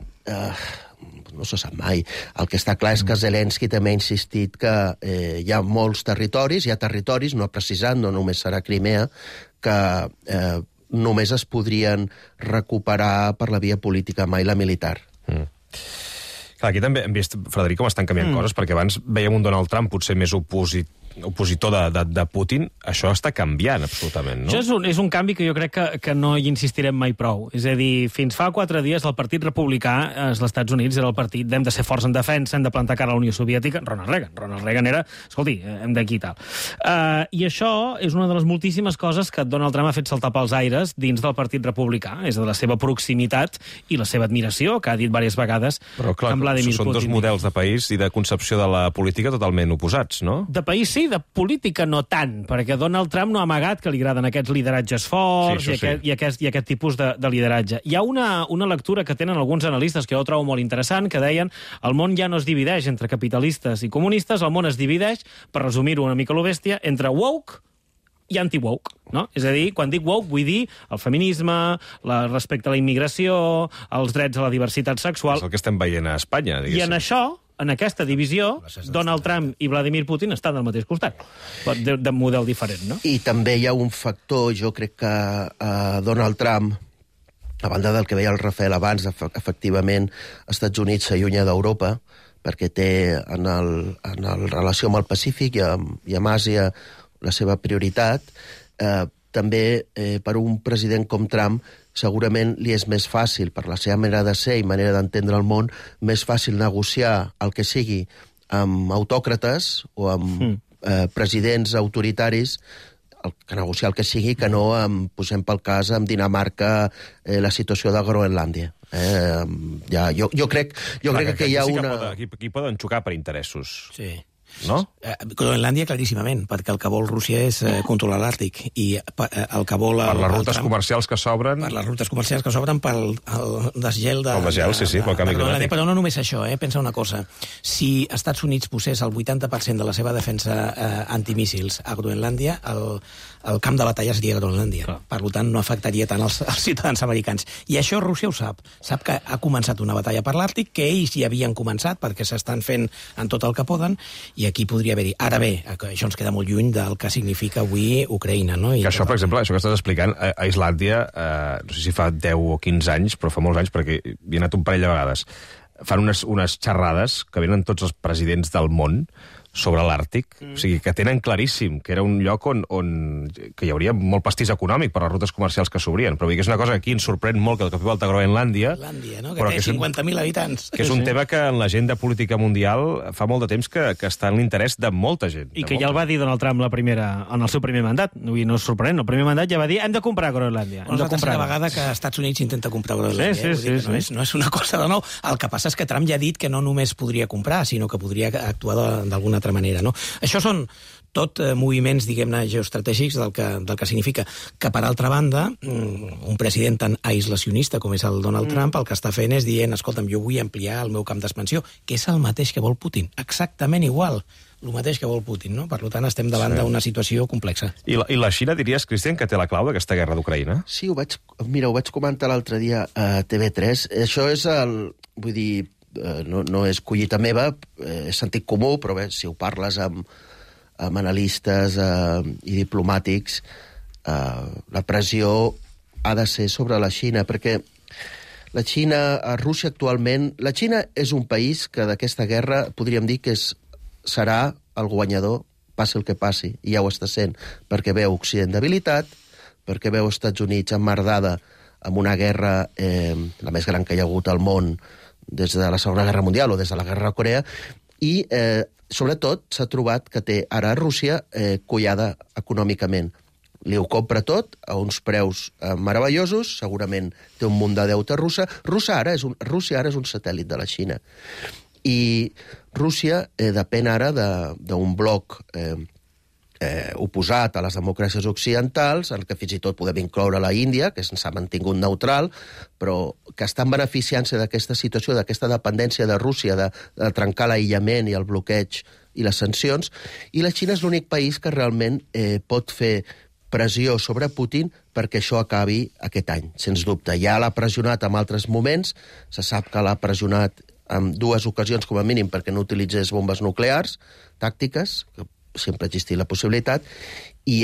no se sap mai. El que està clar és que Zelensky també ha insistit que hi ha molts territoris, no ha precisat, no només serà Crimea, que només es podrien recuperar per la via política, mai la militar. Aquí també hem vist, Frederic, com estan canviant coses, perquè abans veiem un Donald Trump potser més opositor de Putin. Això està canviant, absolutament, no? Això és un canvi que jo crec que no hi insistirem mai prou. És a dir, fins fa 4 dies el Partit Republicà als Estats Units era el partit d'hem de ser forts en defensa, hem de plantar cara a la Unió Soviètica. Ronald Reagan era, escolti, hem d'aquí i tal. I això és una de les moltíssimes coses que Donald Trump ha fet saltar pels aires dins del Partit Republicà. És de la seva proximitat i la seva admiració, que ha dit diverses vegades amb Vladimir Putin. Són dos models de país i de concepció de la política totalment oposats, no? De país sí, de política no tant, perquè Donald Trump no ha amagat que li agraden aquests lideratges forts i aquest tipus de lideratge. Hi ha una lectura que tenen alguns analistes que jo trobo molt interessant, que deien el món ja no es divideix entre capitalistes i comunistes, el món es divideix, per resumir-ho una mica a lo bèstia, entre woke i anti-woke, no? És a dir, quan dic woke vull dir el feminisme, respecte a la immigració, els drets a la diversitat sexual... És el que estem veient a Espanya, diguéssim. I en això, en aquesta divisió, Donald Trump i Vladimir Putin estan al mateix costat, de model diferent, no? I també hi ha un factor, jo crec que Donald Trump, a banda del que veia el Rafael abans, efectivament, als Estats Units s'allunya d'Europa, perquè té en relació amb el Pacífic i amb Àsia la seva prioritat. També per un president com Trump segurament li és més fàcil, per la seva manera de ser i manera d'entendre el món, més fàcil negociar el que sigui amb autòcrates o amb presidents autoritaris, que negociar el que sigui, que no, posem pel cas, amb Dinamarca, la situació de Groenlàndia. Jo crec que hi ha una... Aquí poden xocar per interessos. Sí. No? Groenlàndia, claríssimament, perquè el que vol Rússia és controlar l'Àrtic, i el que vol... Per les rutes comercials que s'obren... Per les rutes comercials que s'obren pel desgel de... El desgel, sí, pel canvi climàtic. Però no només això, pensa una cosa. Si Estats Units posés el 80% de la seva defensa antimíssils a Groenlàndia, el camp de batalla seria Groenlàndia. Per tant, no afectaria tant els ciutadans americans. I això Rússia ho sap. Sap que ha començat una batalla per l'Àrtic, que ells ja havien començat, perquè s'estan fent en tot el que poden, i aquí podria haver-hi. Ara bé, això ens queda molt lluny del que significa avui Ucraïna, no? Que això, per exemple, això que estàs explicant, a Islàndia, no sé si fa 10 o 15 anys, però fa molts anys, perquè hi he anat un parell de vegades, fan unes xerrades que venen tots els presidents del món sobre l'Àrtic. O sigui, que tenen claríssim que era un lloc on que hi hauria molt pastís econòmic per les rutes comercials que s'obrien. Però vull dir que és una cosa que aquí ens sorprèn molt, que el cop i volta a Groenlàndia... No? Que té 50.000 habitants. Que és un tema que en l'agenda política mundial fa molt de temps que està en l'interès de molta gent. I que ja el va dir Donald Trump en el seu primer mandat. No és sorprenent. El primer mandat ja va dir hem de comprar Groenlàndia. És la tercera vegada que als Estats Units intenta comprar Groenlàndia. Sí. No és una cosa de nou. El que passa és que Trump ja ha dit que no només podria comprar, sinó que podria actuar d'alguna altra manera. No? Això són tot moviments, diguem-ne, geoestratègics del que significa que, per altra banda, un president tan aislacionista com és el Donald Trump, el que està fent és dient, escolta'm, jo vull ampliar el meu camp d'expansió, que és el mateix que vol Putin, exactament igual, el mateix que vol Putin, no? Per tant, estem davant d'una situació complexa. I la Xina, diries, Cristian, que té la clau d'aquesta guerra d'Ucraïna? Sí, ho vaig comentar l'altre dia a TV3. Això és vull dir, no és collita meva, és sentit comú, però bé, si ho parles amb analistes i diplomàtics, la pressió ha de ser sobre la Xina, perquè la Rússia actualment... La Xina és un país que d'aquesta guerra podríem dir que serà el guanyador, passi el que passi, i ja ho està sent, perquè veu Occident debilitat, perquè veu Estats Units emmerdada amb una guerra, la més gran que hi ha hagut al món des de la Segona Guerra Mundial o des de la Guerra de Corea, i sobretot s'ha trobat que té ara Rússia collada econòmicament. Li ho compra tot a uns preus meravellosos, segurament té un munt de deute russa. Rússia ara és un satèl·lit de la Xina. I Rússia depèn ara d'un bloc oposat a les democràcies occidentals, en què fins i tot podem incloure la Índia, que s'ha mantingut neutral, però que estan beneficiant-se d'aquesta situació, d'aquesta dependència de Rússia, de trencar l'aïllament i el bloqueig i les sancions, i la Xina és l'únic país que realment pot fer pressió sobre Putin perquè això acabi aquest any, sens dubte. Ja l'ha pressionat en altres moments, se sap que l'ha pressionat en 2 ocasions com a mínim perquè no utilitzés bombes nuclears tàctiques, que sempre ha existit la possibilitat, i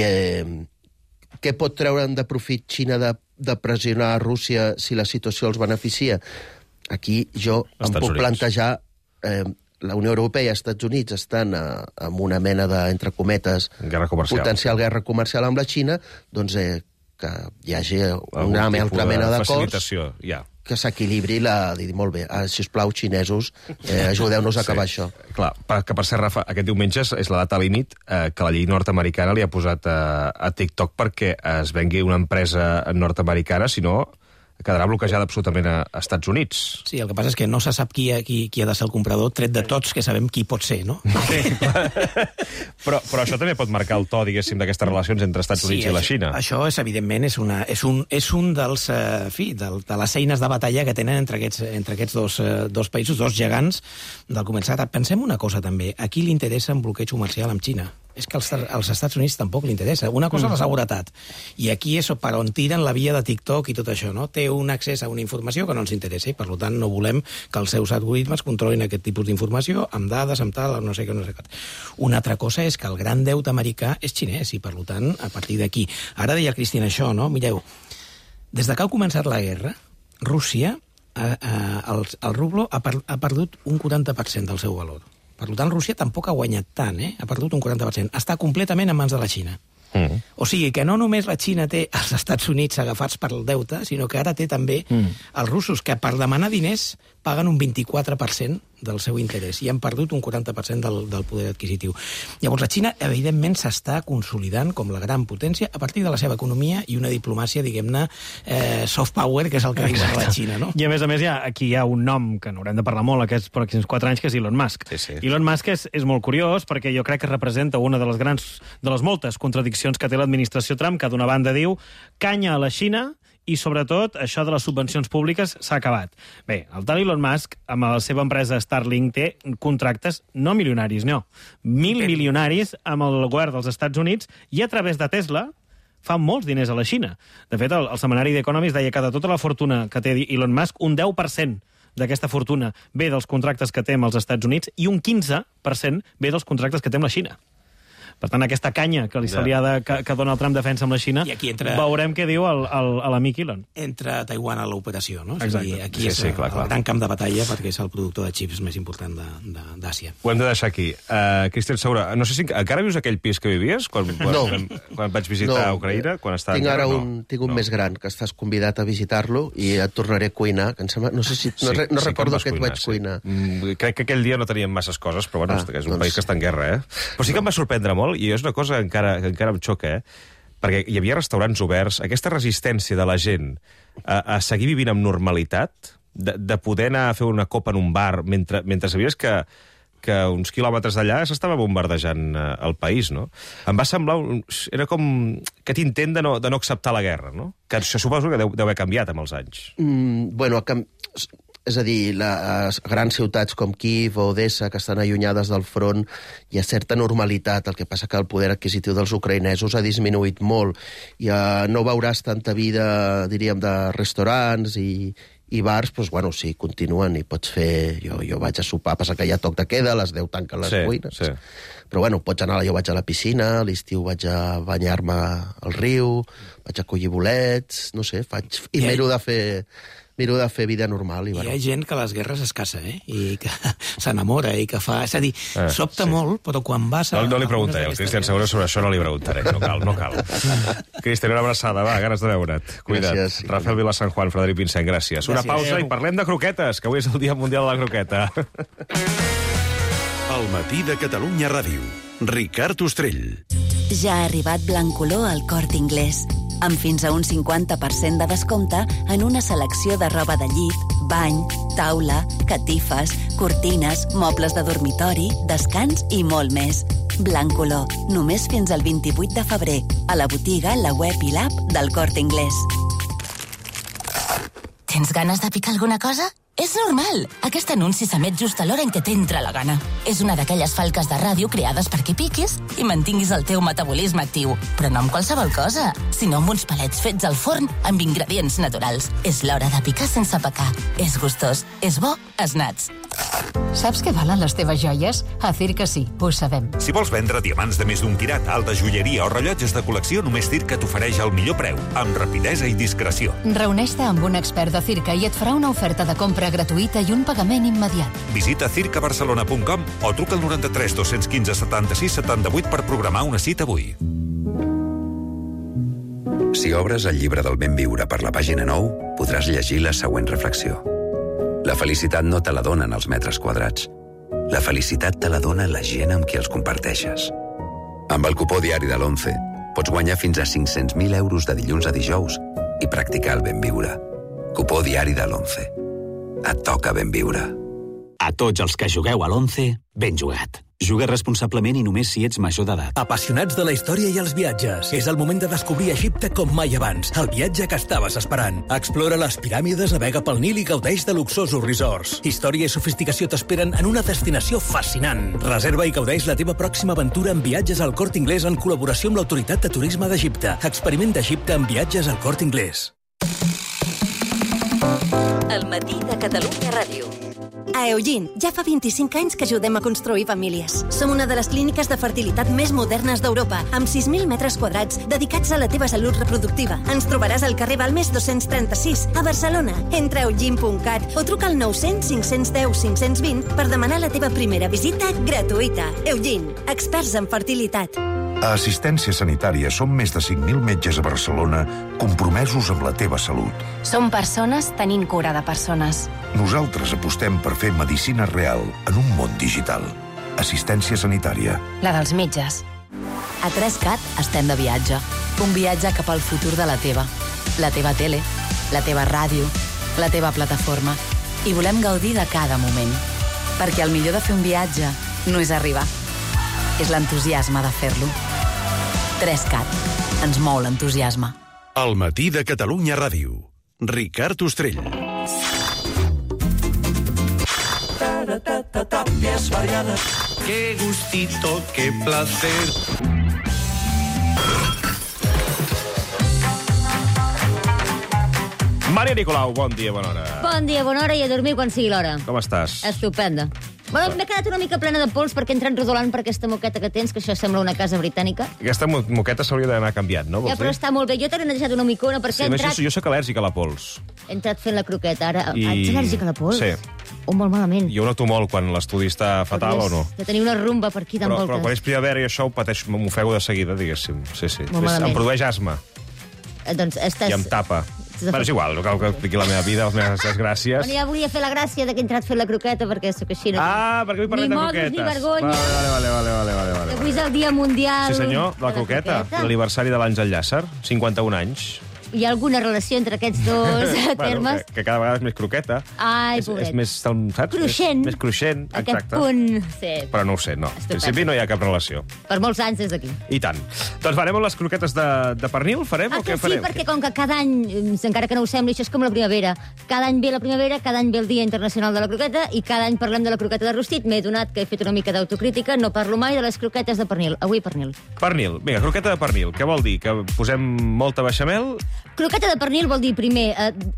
què pot treure'n de profit Xina de pressionar a Rússia si la situació els beneficia? Aquí jo em puc plantejar... La Unió Europea i els Estats Units estan en una mena de, entre cometes, potencial guerra comercial amb la Xina, doncs que hi hagi una altra mena d'acords que s'equilibri dir, molt bé, sisplau, xinesos, ajudeu-nos a acabar això. Clar, que per cert, Rafa, aquest diumenge és la data límit que la llei nord-americana li ha posat a TikTok perquè es vengui una empresa nord-americana, si no quedarà bloquejada absolutament a Estats Units. Sí, el que passa és que no se sap qui ha de ser el comprador, tret de tots que sabem qui pot ser, no? Sí. Però això també pot marcar el to, diguéssim, d'aquestes relacions entre Estats Units i la Xina. Això és, evidentment, és un dels, de les eines de batalla que tenen entre aquests dos països, dos gegants del començat. Pensem una cosa, també. A qui li interessa un bloqueig comercial amb Xina? És que als Estats Units tampoc li interessa. Una cosa és la seguretat. I aquí és per on tiren la via de TikTok i tot això, no? Té un accés a una informació que no ens interessa i, per tant, no volem que els seus algoritmes controlin aquest tipus d'informació amb dades, amb tal, no sé què, no sé què. Una altra cosa és que el gran deute americà és xinès i, per tant, a partir d'aquí. Ara deia el Cristian això, no? Mireu, des de que ha començat la guerra, Rússia, el rublo ha perdut un 40% del seu valor. Per tant, Rússia tampoc ha guanyat tant, ha perdut un 40%. Està completament en mans de la Xina. O sigui que no només la Xina té els Estats Units agafats per el deute, sinó que ara té també els russos, que per demanar diners paguen un 24% del seu interès i han perdut un 40% del poder adquisitiu. Llavors, la Xina, evidentment, s'està consolidant com la gran potència a partir de la seva economia i una diplomàcia, diguem-ne, soft power, que és el que diu la Xina, no? I, a més, aquí hi ha un nom que n'haurem de parlar molt aquests pròxims 4 anys, que és Elon Musk. Sí. Elon Musk és molt curiós perquè jo crec que representa una de les moltes contradiccions que té l'administració Trump, que d'una banda diu canya a la Xina i, sobretot, això de les subvencions públiques s'ha acabat. Bé, el tal Elon Musk, amb la seva empresa Starlink, té contractes no milionaris, no. 1.000 milionaris amb el govern dels Estats Units i, a través de Tesla, fa molts diners a la Xina. De fet, el setmanari d'Economist deia que de tota la fortuna que té Elon Musk, un 10% d'aquesta fortuna ve dels contractes que té amb els Estats Units i un 15% ve dels contractes que té amb la Xina. Per tant, aquesta canya que se li ha que Donald Trump defensa amb la Xina, veurem què diu l'amic Elon. Entra Taiwan a l'operació, no? Exacte. Aquí és el gran camp de batalla perquè és el productor de xips més important d'Àsia. Ho hem de deixar aquí. Cristian Saura, no sé si encara vius aquell pis que vivies quan vaig visitar Ucraïna? Tinc un més gran, que estàs convidat a visitar-lo i et tornaré a cuinar, que em sembla... No sé si... No recordo que et vaig cuinar. Crec que aquell dia no teníem masses coses, però bueno, és un país que està en guerra, Però sí que em va sorprendre molt, i és una cosa que encara em xoca, perquè hi havia restaurants oberts, aquesta resistència de la gent a seguir vivint amb normalitat, de poder anar a fer una copa en un bar mentre sabies que uns quilòmetres d'allà s'estava bombardejant el país, no? Em va semblar... Era com aquest intent de no acceptar la guerra, no? Que això suposo que deu haver canviat amb els anys. Bueno, és a dir, les grans ciutats com Kíev o Odessa, que estan allunyades del front, hi ha certa normalitat. El que passa que el poder adquisitiu dels ucraïnesos ha disminuït molt. No veuràs tanta vida, diríem, de restaurants i bars, doncs, bueno, sí, continuen i pots fer... Jo vaig a sopar, passa que hi ha toc de queda, a les 10 tanquen les cuines. Sí. Però, bueno, pots anar... Jo vaig a la piscina, a l'estiu vaig a banyar-me al riu, vaig a collir bolets, no sé, faig... I miro de fer vida normal. Hi ha gent que a les guerres es casa, i que s'enamora, i que fa... És a dir, sobta molt, però quan vas a... No li preguntaré, el Cristian Segura sobre això no li preguntaré, no cal. Cristian, una abraçada, va, ganes de veure't. Cuida't. Gràcies. Rafael Vila San Juan, Frederic Vincent, gràcies. Una pausa i parlem de croquetes, que avui és el Dia Mundial de la Croqueta. El matí de Catalunya Ràdio. Ricard Ostrell. Ja ha arribat Blancolor al Corte Inglés, amb fins a un 50% de descompte en una selecció de roba de llit, bany, taula, catifes, cortines, mobles de dormitori, descans i molt més. Blancolor, només fins al 28 de febrer, a la botiga, la web i l'app del Corte Inglés. Tens ganes de picar alguna cosa? És normal. Aquest anunci s'emet just a l'hora en què t'entra la gana. És una d'aquelles falques de ràdio creades perquè piquis i mantinguis el teu metabolisme actiu. Però no amb qualsevol cosa, sinó amb uns palets fets al forn amb ingredients naturals. És l'hora de picar sense pecar. És gustós, és bo, és nats. Saps què valen les teves joies? A Circa sí, ho sabem. Si vols vendre diamants de més d'un quirat, alta joieria o rellotges de col·lecció, només Circa t'ofereix el millor preu, amb rapidesa i discreció. Reuneix-te amb un expert de Circa i et farà una oferta de compra gratuïta i un pagament immediat. Visita circabarcelona.com o truca al 93 215 76 78 per programar una cita avui. Si obres el llibre del ben viure per la pàgina 9, podràs llegir la següent reflexió. La felicitat no te la donen els metres quadrats. La felicitat te la dona la gent amb qui els comparteixes. Amb el cupó diari de l'11 pots guanyar fins a 500.000 euros de dilluns a dijous i practicar el ben viure. Cupó diari de l'11. Et toca ben viure. A tots els que jugueu a l'11, ben jugat. Juga responsablement i només si ets major d'edat. Apassionats de la història i els viatges. És el moment de descobrir Egipte com mai abans. El viatge que estaves esperant. Explora les piràmides, navega pel Nil i gaudeix de luxosos resorts. Història i sofisticació t'esperen en una destinació fascinant. Reserva i gaudeix la teva pròxima aventura en viatges al Corte Inglés en col·laboració amb l'Autoritat de Turisme d'Egipte. Experimenta Egipte en viatges al Corte Inglés. El matí de Catalunya Ràdio. A Eugene, ja fa 25 anys que ajudem a construir famílies. Som una de les clíniques de fertilitat més modernes d'Europa, amb 6.000 metres quadrats dedicats a la teva salut reproductiva. Ens trobaràs al carrer Balmes 236, a Barcelona. Entra a eugene.cat o truca al 900 510 520 per demanar la teva primera visita gratuïta. Eugene, experts en fertilitat. A Assistència Sanitària som més de 5.000 metges a Barcelona compromesos amb la teva salut. Som persones tenint cura de persones. Nosaltres apostem per fer medicina real en un món digital. Assistència Sanitària. La dels metges. A 3CAT estem de viatge. Un viatge cap al futur de la teva tele, la teva ràdio, la teva plataforma. I volem gaudir de cada moment. Perquè el millor de fer un viatge no és arribar. És l'entusiasme de fer-lo. 3CAT. Ens mou l'entusiasme. El matí de Catalunya Ràdio. Ricard Ostrell. Tapias variadas. Qué gustito, qué placer. Maria Nicolau, bon dia, bona hora. Bon dia, bona hora i a dormir quan sigui l'hora. Com estàs? Estupenda. Bueno, m'he quedat una mica plena de pols perquè he entrat rodolant per aquesta moqueta que tens, que això sembla una casa britànica. Aquesta moqueta s'hauria d'anar canviant, no? Ja, però està molt bé. Jo t'he netejat una micona perquè he entrat... Jo soc al·lèrgic a la pols. He entrat fent la croqueta, ara. Ets al·lèrgic a la pols? Sí. O molt malament. Jo noto molt quan l'estudi està fatal o no. De tenir una rumba per aquí d'envoltes. Però quan és primavera i això ho pateix, m'ofego de seguida, diguéssim. Sí. Molt malament. Em produeix asma. Doncs estàs... I em tapa. Bueno, és igual, no cal que expliqui la meva vida, les meves desgràcies. Bueno, ja volia fer la gràcia que he entrat fent la croqueta, perquè sóc així... perquè avui parlem de croquetes. Ni modus, ni vergonya. Vale. Avui és el dia mundial... Sí, senyor, de la croqueta. L'aniversari de l'Àngel Llàcer, 51 anys. Hi ha alguna relació entre aquests dos termes? Que cada vegada és més croqueta. Ai, pobret. És més, saps? Cruixent. Més cruixent, exacte. Aquest punt, sí. Però no ho sé, no. En principi no hi ha cap relació. Per molts anys des d'aquí. I tant. Doncs farem les croquetes de pernil, farem o què farem? Sí, perquè com que cada any, encara que no ho sembli, això és com la primavera. Cada any ve la primavera, cada any ve el Dia Internacional de la Croqueta i cada any parlem de la croqueta de rostit. M'he donat que he fet una mica d'autocrítica, no parlo mai de les croquetes de pernil. Avui pernil. Pernil. Vinga, croqueta de pernil. Què vol dir? Que posem molta beixamel? Croqueta de pernil vol dir, primer,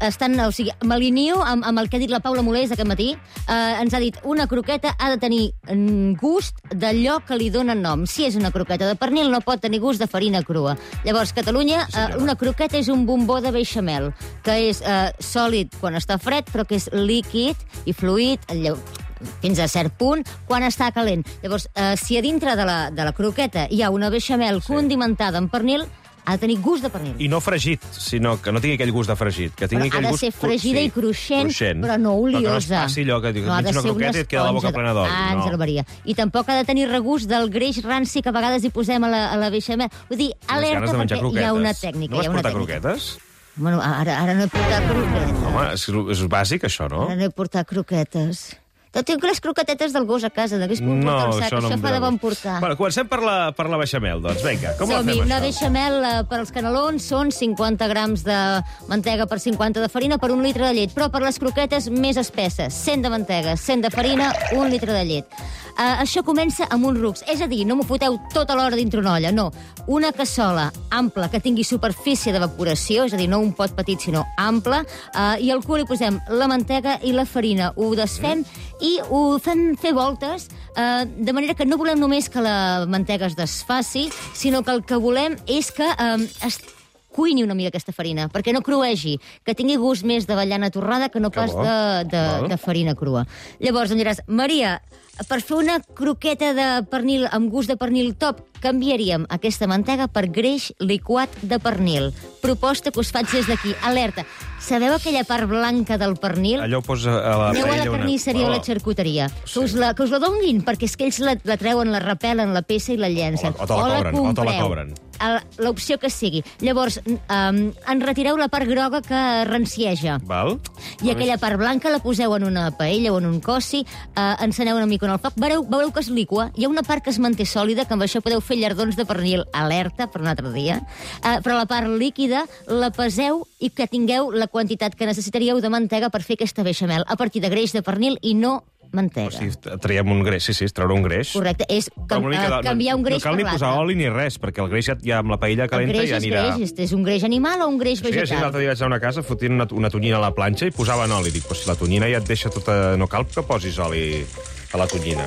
m'alineo amb el que ha dit la Paula Molés aquest matí. Ens ha dit, una croqueta ha de tenir gust d'allò que li dona nom. Si és una croqueta de pernil, no pot tenir gust de farina crua. Llavors, Catalunya, una croqueta és un bombó de beixamel, que és sòlid quan està fred, però que és líquid i fluid fins a cert punt, quan està calent. Llavors, si a dintre de la croqueta hi ha una beixamel condimentada amb pernil, ha de tenir gust de pernil. I no fregit, sinó que no tingui aquell gust de fregit. Que tingui aquell ha de gust... ser fregida i cruixent, però no oliosa. Però que no es passi allò, que menys una croqueta i et queda la boca plena d'oli. Ens albaria. I tampoc ha de tenir regust del greix ranci que a vegades hi posem a la beixamel. Vull dir, alerta, perquè hi ha una tècnica. No vas portar croquetes? Bueno, ara no he portat croquetes. Home, és bàsic, això, no? Ara no he portat croquetes. Tinc les croquetetes del gos a casa, d'hagués pogut portar un sac, això fa de bon portar. Bueno, comencem per la beixamel, doncs. Vinga, com la fem, això? Una beixamel per als canelons són 50 grams de mantega per 50 de farina per 1 litre de llet, però per les croquetes més espesses, 100 de mantega, 100 de farina, 1 litre de llet. Això comença amb un rucs, és a dir, no m'ho foteu tota l'hora dintre una olla, no. Una cassola ampla que tingui superfície d'evaporació, és a dir, no un pot petit, sinó ample, i al cul hi posem la mantega i la farina. Ho desfem i ho fem fer voltes, de manera que no volem només que la mantega es desfaci, sinó que el que volem és que es cuini una mica aquesta farina, perquè no cruegi, que tingui gust més d'avellana torrada que no pas de farina crua. Llavors em diràs, Maria, per fer una croqueta de pernil amb gust de pernil top, canviaríem aquesta mantega per greix liquat de pernil. Proposta que us faig des d'aquí. Alerta. Sabeu aquella part blanca del pernil? Allò ho posa a la paella. Aneu a la carnisseria o a la xarcuteria. Que us la donguin, perquè és que ells la treuen, la repelen, la peça i la llencen. O te la cobren. L'opció que sigui. Llavors, en retireu la part groga que rancieja. Val. I aquella part blanca la poseu en una paella o en un cossi, enceneu una mica en el foc, veureu que es liqua. Hi ha una part que es manté sòlida, que amb això podeu fer llardons de pernil. Alerta per un altre dia. Però la part líquida la peseu i que tingueu la quantitat que necessitaríeu de mantega per fer aquesta beixamel, a partir de greix de pernil i no mantega. O sigui, traiem un greix, sí, treure un greix. Correcte, és canviar un greix per l'altre. No cal ni posar oli ni res, perquè el greix ja amb la paella calenta ja anirà... El greix és un greix animal o un greix vegetal? Sí, l'altre dia vaig anar a una casa fotint una tonyina a la planxa i posaven oli. Dic, si la tonyina ja et deixa tota... No cal que posis oli a la tonyina.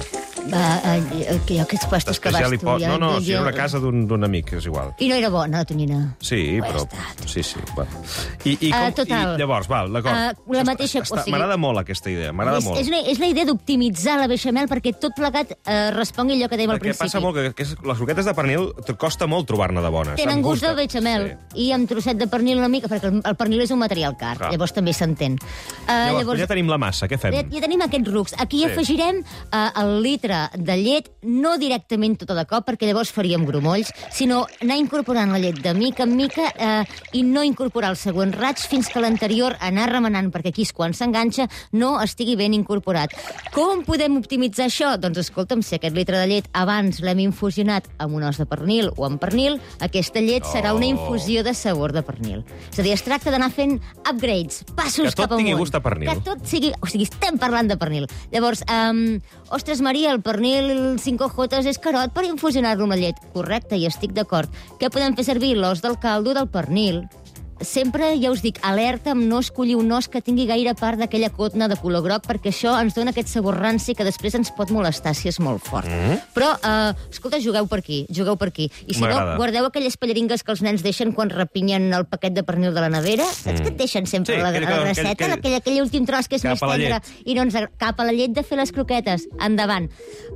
Aquests puestos que vas tu... No, si era una casa d'un amic, és igual. I no era bona, la tonyina? Sí, però... Sí, bueno. I llavors, d'acord. La mateixa... M'agrada molt aquesta idea, m'agrada molt. És la idea d'optimitzar la beixamel perquè tot plegat respongui allò que dèiem al principi. Perquè passa molt que les croquetes de pernil costa molt trobar-ne de bones. Tenen gust de beixamel i amb trosset de pernil una mica, perquè el pernil és un material car, llavors també s'entén. Llavors, ja tenim la massa, què fem? Ja tenim aquest rucs. Aquí afegirem el litre de llet, no directament tota de cop, perquè llavors faríem grumolls, sinó anar incorporant la llet de mica en mica i no incorporar el següent raig fins que l'anterior anar remenant, perquè aquí és quan s'enganxa, no estigui ben incorporat. Com podem optimitzar això? Doncs escolta'm, si aquest litre de llet abans l'hem infusionat amb un os de pernil o amb pernil, aquesta llet serà una infusió de sabor de pernil. És a dir, es tracta d'anar fent upgrades, passos cap amunt. Que tot tingui gust de pernil. Que tot sigui... O sigui, estem parlant de pernil. Llavors, ostres, Maria, el pernil 5J és carot per infusionar-lo amb la llet. Correcte, i estic d'acord. Què podem fer servir? L'os del caldo del pernil. sempre, ja us dic, alerta amb no escollir un os que tingui gaire part d'aquella cotna de color groc, perquè això ens dona aquest sabor ranci que després ens pot molestar si és molt fort. Però, escolta, jugueu per aquí. I si no, guardeu aquelles palleringues que els nens deixen quan rapinyen el paquet de pernil de la nevera. Saps que et deixen sempre la grasseta? Aquell últim tros que és més tendre i no ens cap a la llet de fer les croquetes. Endavant.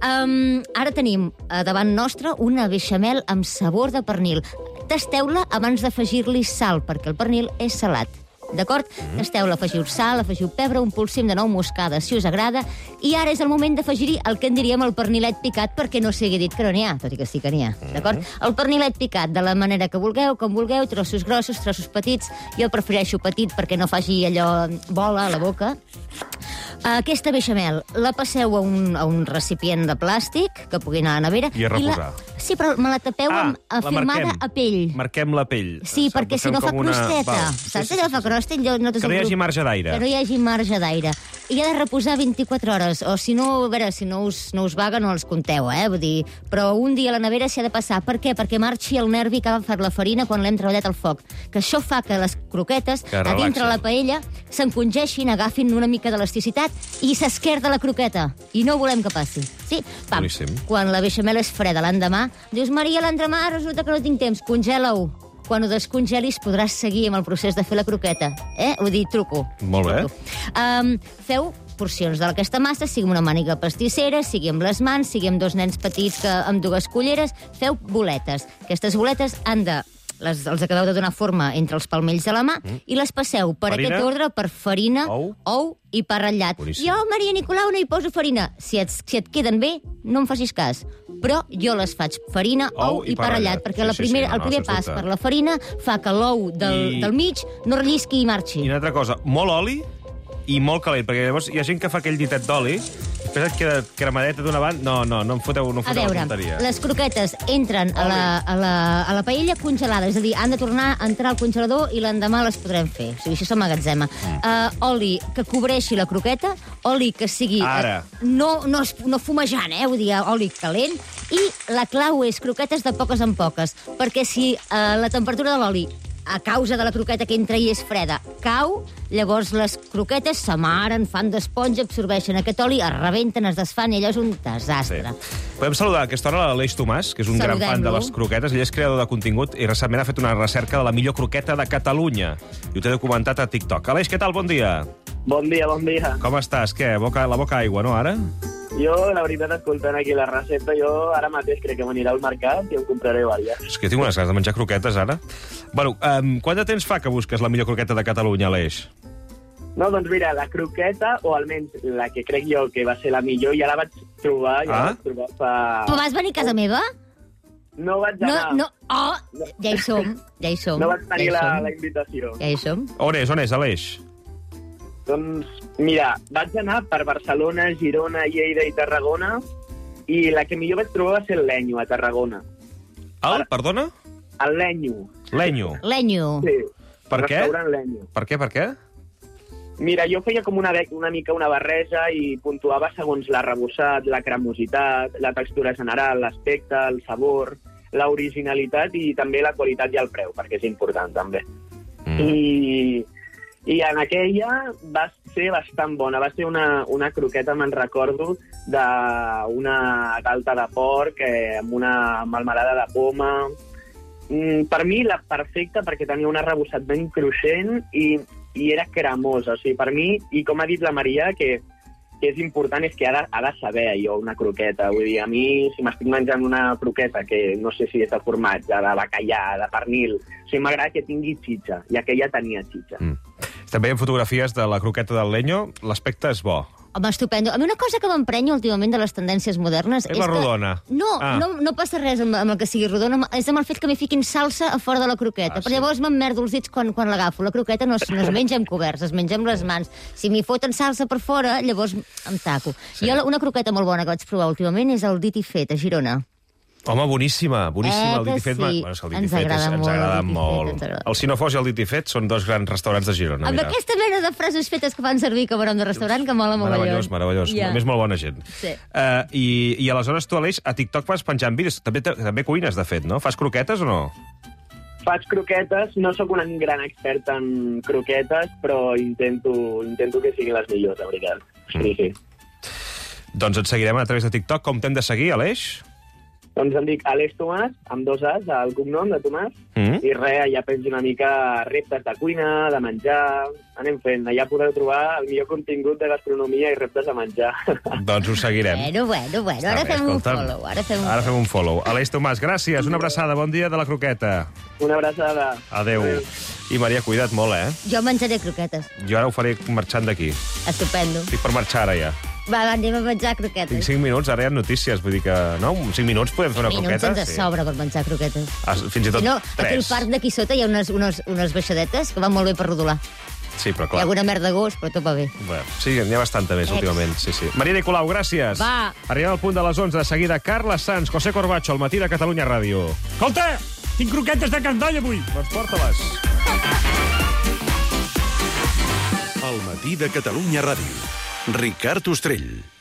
Ara tenim davant nostre una beixamel amb sabor de pernil. Tasteu-la abans d'afegir-li sal, perquè el pernil és salat. D'acord? Tasteu-la, afegiu sal, afegiu pebre, un polsim de nou moscada, si us agrada, i ara és el moment d'afegir-hi el que en diríem el pernilet picat, perquè no sigui dit que no n'hi ha, tot i que sí que n'hi ha. D'acord? El pernilet picat, de la manera que vulgueu, com vulgueu, trossos grossos, trossos petits. Jo prefereixo petit perquè no faci allò bola a la boca. Aquesta beixamel la passeu a un recipient de plàstic que pugui anar a la nevera. I a reposar. Sí, però me la tapeu firmada a pell. Marquem la pell. Sí, perquè si no fa crosteta. Saps allò fa crosta? Que no hi hagi marge d'aire. Que no hi hagi marge d'aire. I ha de reposar 24 hores. O si no, a veure, si no us vaga, no els conteu, vull dir. Però un dia a la nevera s'hi ha de passar. Per què? Perquè marxi el nervi que ha agafat la farina quan l'hem treballat al foc. Que això fa que les croquetes, a dintre la paella, s'encongeixin, agafin una mica d'elasticitat i s'esquerda la croqueta. I no volem que passi. Sí? Pam. Quan la beixamel és freda l'endemà, dius, Maria, l'endemà resulta que no tinc temps, congela-ho. Quan ho descongelis podràs seguir amb el procés de fer la croqueta. Vull dir, truco. Molt bé. Feu porcions d'aquesta massa, sigui una màniga pastissera, sigui amb les mans, sigui amb dos nens petits amb dues culleres, feu boletes. Aquestes boletes han de... els acabeu de donar forma entre els palmells de la mà i les passeu per aquest ordre per farina, ou i pa ratllat. Jo, Maria Nicolau, no hi poso farina. Si et queden bé, no em facis cas. Però jo les faig farina, ou i pa ratllat, perquè el primer pas per la farina fa que l'ou del mig no rellisqui i marxi. I una altra cosa, molt oli i molt calent, perquè llavors hi ha gent que fa aquell ditet d'oli, després et queda cremadeta d'una banda... No em foteu la tonteria. Les croquetes entren a la paella congelada, és a dir, han de tornar a entrar al congelador i l'endemà les podrem fer. O sigui, això s'emmagatzema. Oli que cobreixi la croqueta, oli que sigui... No fumejant, vull dir, oli calent, i la clau és croquetes de poques en poques, perquè si la temperatura de l'oli a causa de la croqueta que entra i és freda, cau, llavors les croquetes s'amaren, fan d'esponja, absorbeixen aquest oli, es rebenten, es desfan, i allò és un desastre. Podem saludar a aquesta hora l'Aleix Tomàs, que és un gran fan de les croquetes. Ell és creador de contingut i recentment ha fet una recerca de la millor croqueta de Catalunya. I ho té documentat a TikTok. Aleix, què tal? Bon dia. Bon dia, bon dia. Com estàs? Què? La boca aigua, no, ara? Jo, la veritat, escoltant aquí la recepta, jo ara mateix crec que m'aniré al mercat i em compraré diverses. És que tinc unes ganes de menjar croquetes, ara. Bueno, quant de temps fa que busques la millor croqueta de Catalunya, Aleix? No, doncs mira, la croqueta, o almenys la que crec jo que va ser la millor, ja la vaig trobar, fa... Però vas venir a casa meva? No vaig anar. Ja hi som. No vaig tenir la invitació. Ja hi som. On és, Aleix? Doncs, mira, vaig anar per Barcelona, Girona, Lleida i Tarragona, i la que millor vaig trobar va ser el Lenyo, a Tarragona. Perdona? El Lenyo. Lenyo. Sí. Per què? Restaurant Lenyo. Per què? Mira, jo feia com una mica una barreja i puntuava segons l'arrebossat, la cremositat, la textura general, l'aspecte, el sabor, l'originalitat i també la qualitat i el preu, perquè és important, també. I en aquella va ser bastant bona. Va ser una croqueta, me'n recordo, d'una galta de porc amb una melmelada de poma. Per mi, la perfecta, perquè tenia un arrebossat ben cruixent i era cremosa. O sigui, per mi, i com ha dit la Maria, que és important, és que ha de saber allò, una croqueta. Vull dir, a mi, si m'estic menjant una croqueta que no sé si és de formatge, de bacallà, de pernil, o sigui, m'agrada que tingui xitxa, i aquella tenia xitxa. Estem veient fotografies de la croqueta del Lenyo. L'aspecte és bo. Home, estupendo. A mi una cosa que m'emprenyo últimament de les tendències modernes és la que... rodona. No passa res amb el que sigui rodona, és amb el fet que m'hi fiquin salsa a fora de la croqueta. Però llavors m'emmerdo els dits quan l'agafo. La croqueta no es menja amb coberts, es menja amb les mans. Si m'hi foten salsa per fora, llavors em taco. Jo una croqueta molt bona que vaig provar últimament és el dit i fet, a Girona. Home, boníssima, el dit i fet. Sí. Ens agrada molt. El Sinofós i el dit i fet són dos grans restaurants de Girona. Amb aquesta mena de frases fetes que fan servir com a nom de restaurant, que mola molt. Meravellós. A més, molt bona gent. Sí. I aleshores tu, Aleix, a TikTok vas penjant vídeos. També cuines, de fet, no? Fas croquetes o no? Faig croquetes, no sóc un gran expert en croquetes, però intento que siguin les millors, de veritat. Sí. Doncs et seguirem a través de TikTok. Com t'hem de seguir, Aleix? Doncs em dic Aleix Tomàs, amb 2 As, el cognom de Tomàs, i res, allà penjo una mica reptes de cuina, de menjar, anem fent. Allà podreu trobar el millor contingut de gastronomia i reptes de menjar. Doncs ho seguirem. Bueno, ara fem un follow. Ara fem un follow. Aleix Tomàs, gràcies, una abraçada, bon dia de la croqueta. Una abraçada. Adéu. I Maria, cuida't molt, Jo menjaré croquetes. Jo ara ho faré marxant d'aquí. Estupendo. Estic per marxar ara ja. Va, anem a menjar croquetes. Tinc 5 minuts, ara hi ha notícies, vull dir que... No, 5 minuts podem fer una croqueta? 5 minuts ens sobra per menjar croquetes. Fins i tot 3. Si no, aquí al parc d'aquí sota hi ha unes baixadetes que van molt bé per rodolar. Sí, però Hi clar. ha alguna merda de gos, però tot va bé. Bueno, sí, n'hi ha bastanta més últimament. Sí. Maria Nicolau, gràcies. Va. Arribem al punt de les 11. De seguida, Carles Sanz, José Corbacho, al matí de Catalunya Ràdio. Escolta, tinc croquetes de candoll avui. Doncs porta-les. Al matí de Catalunya Ràdio. Ricard Ostrell.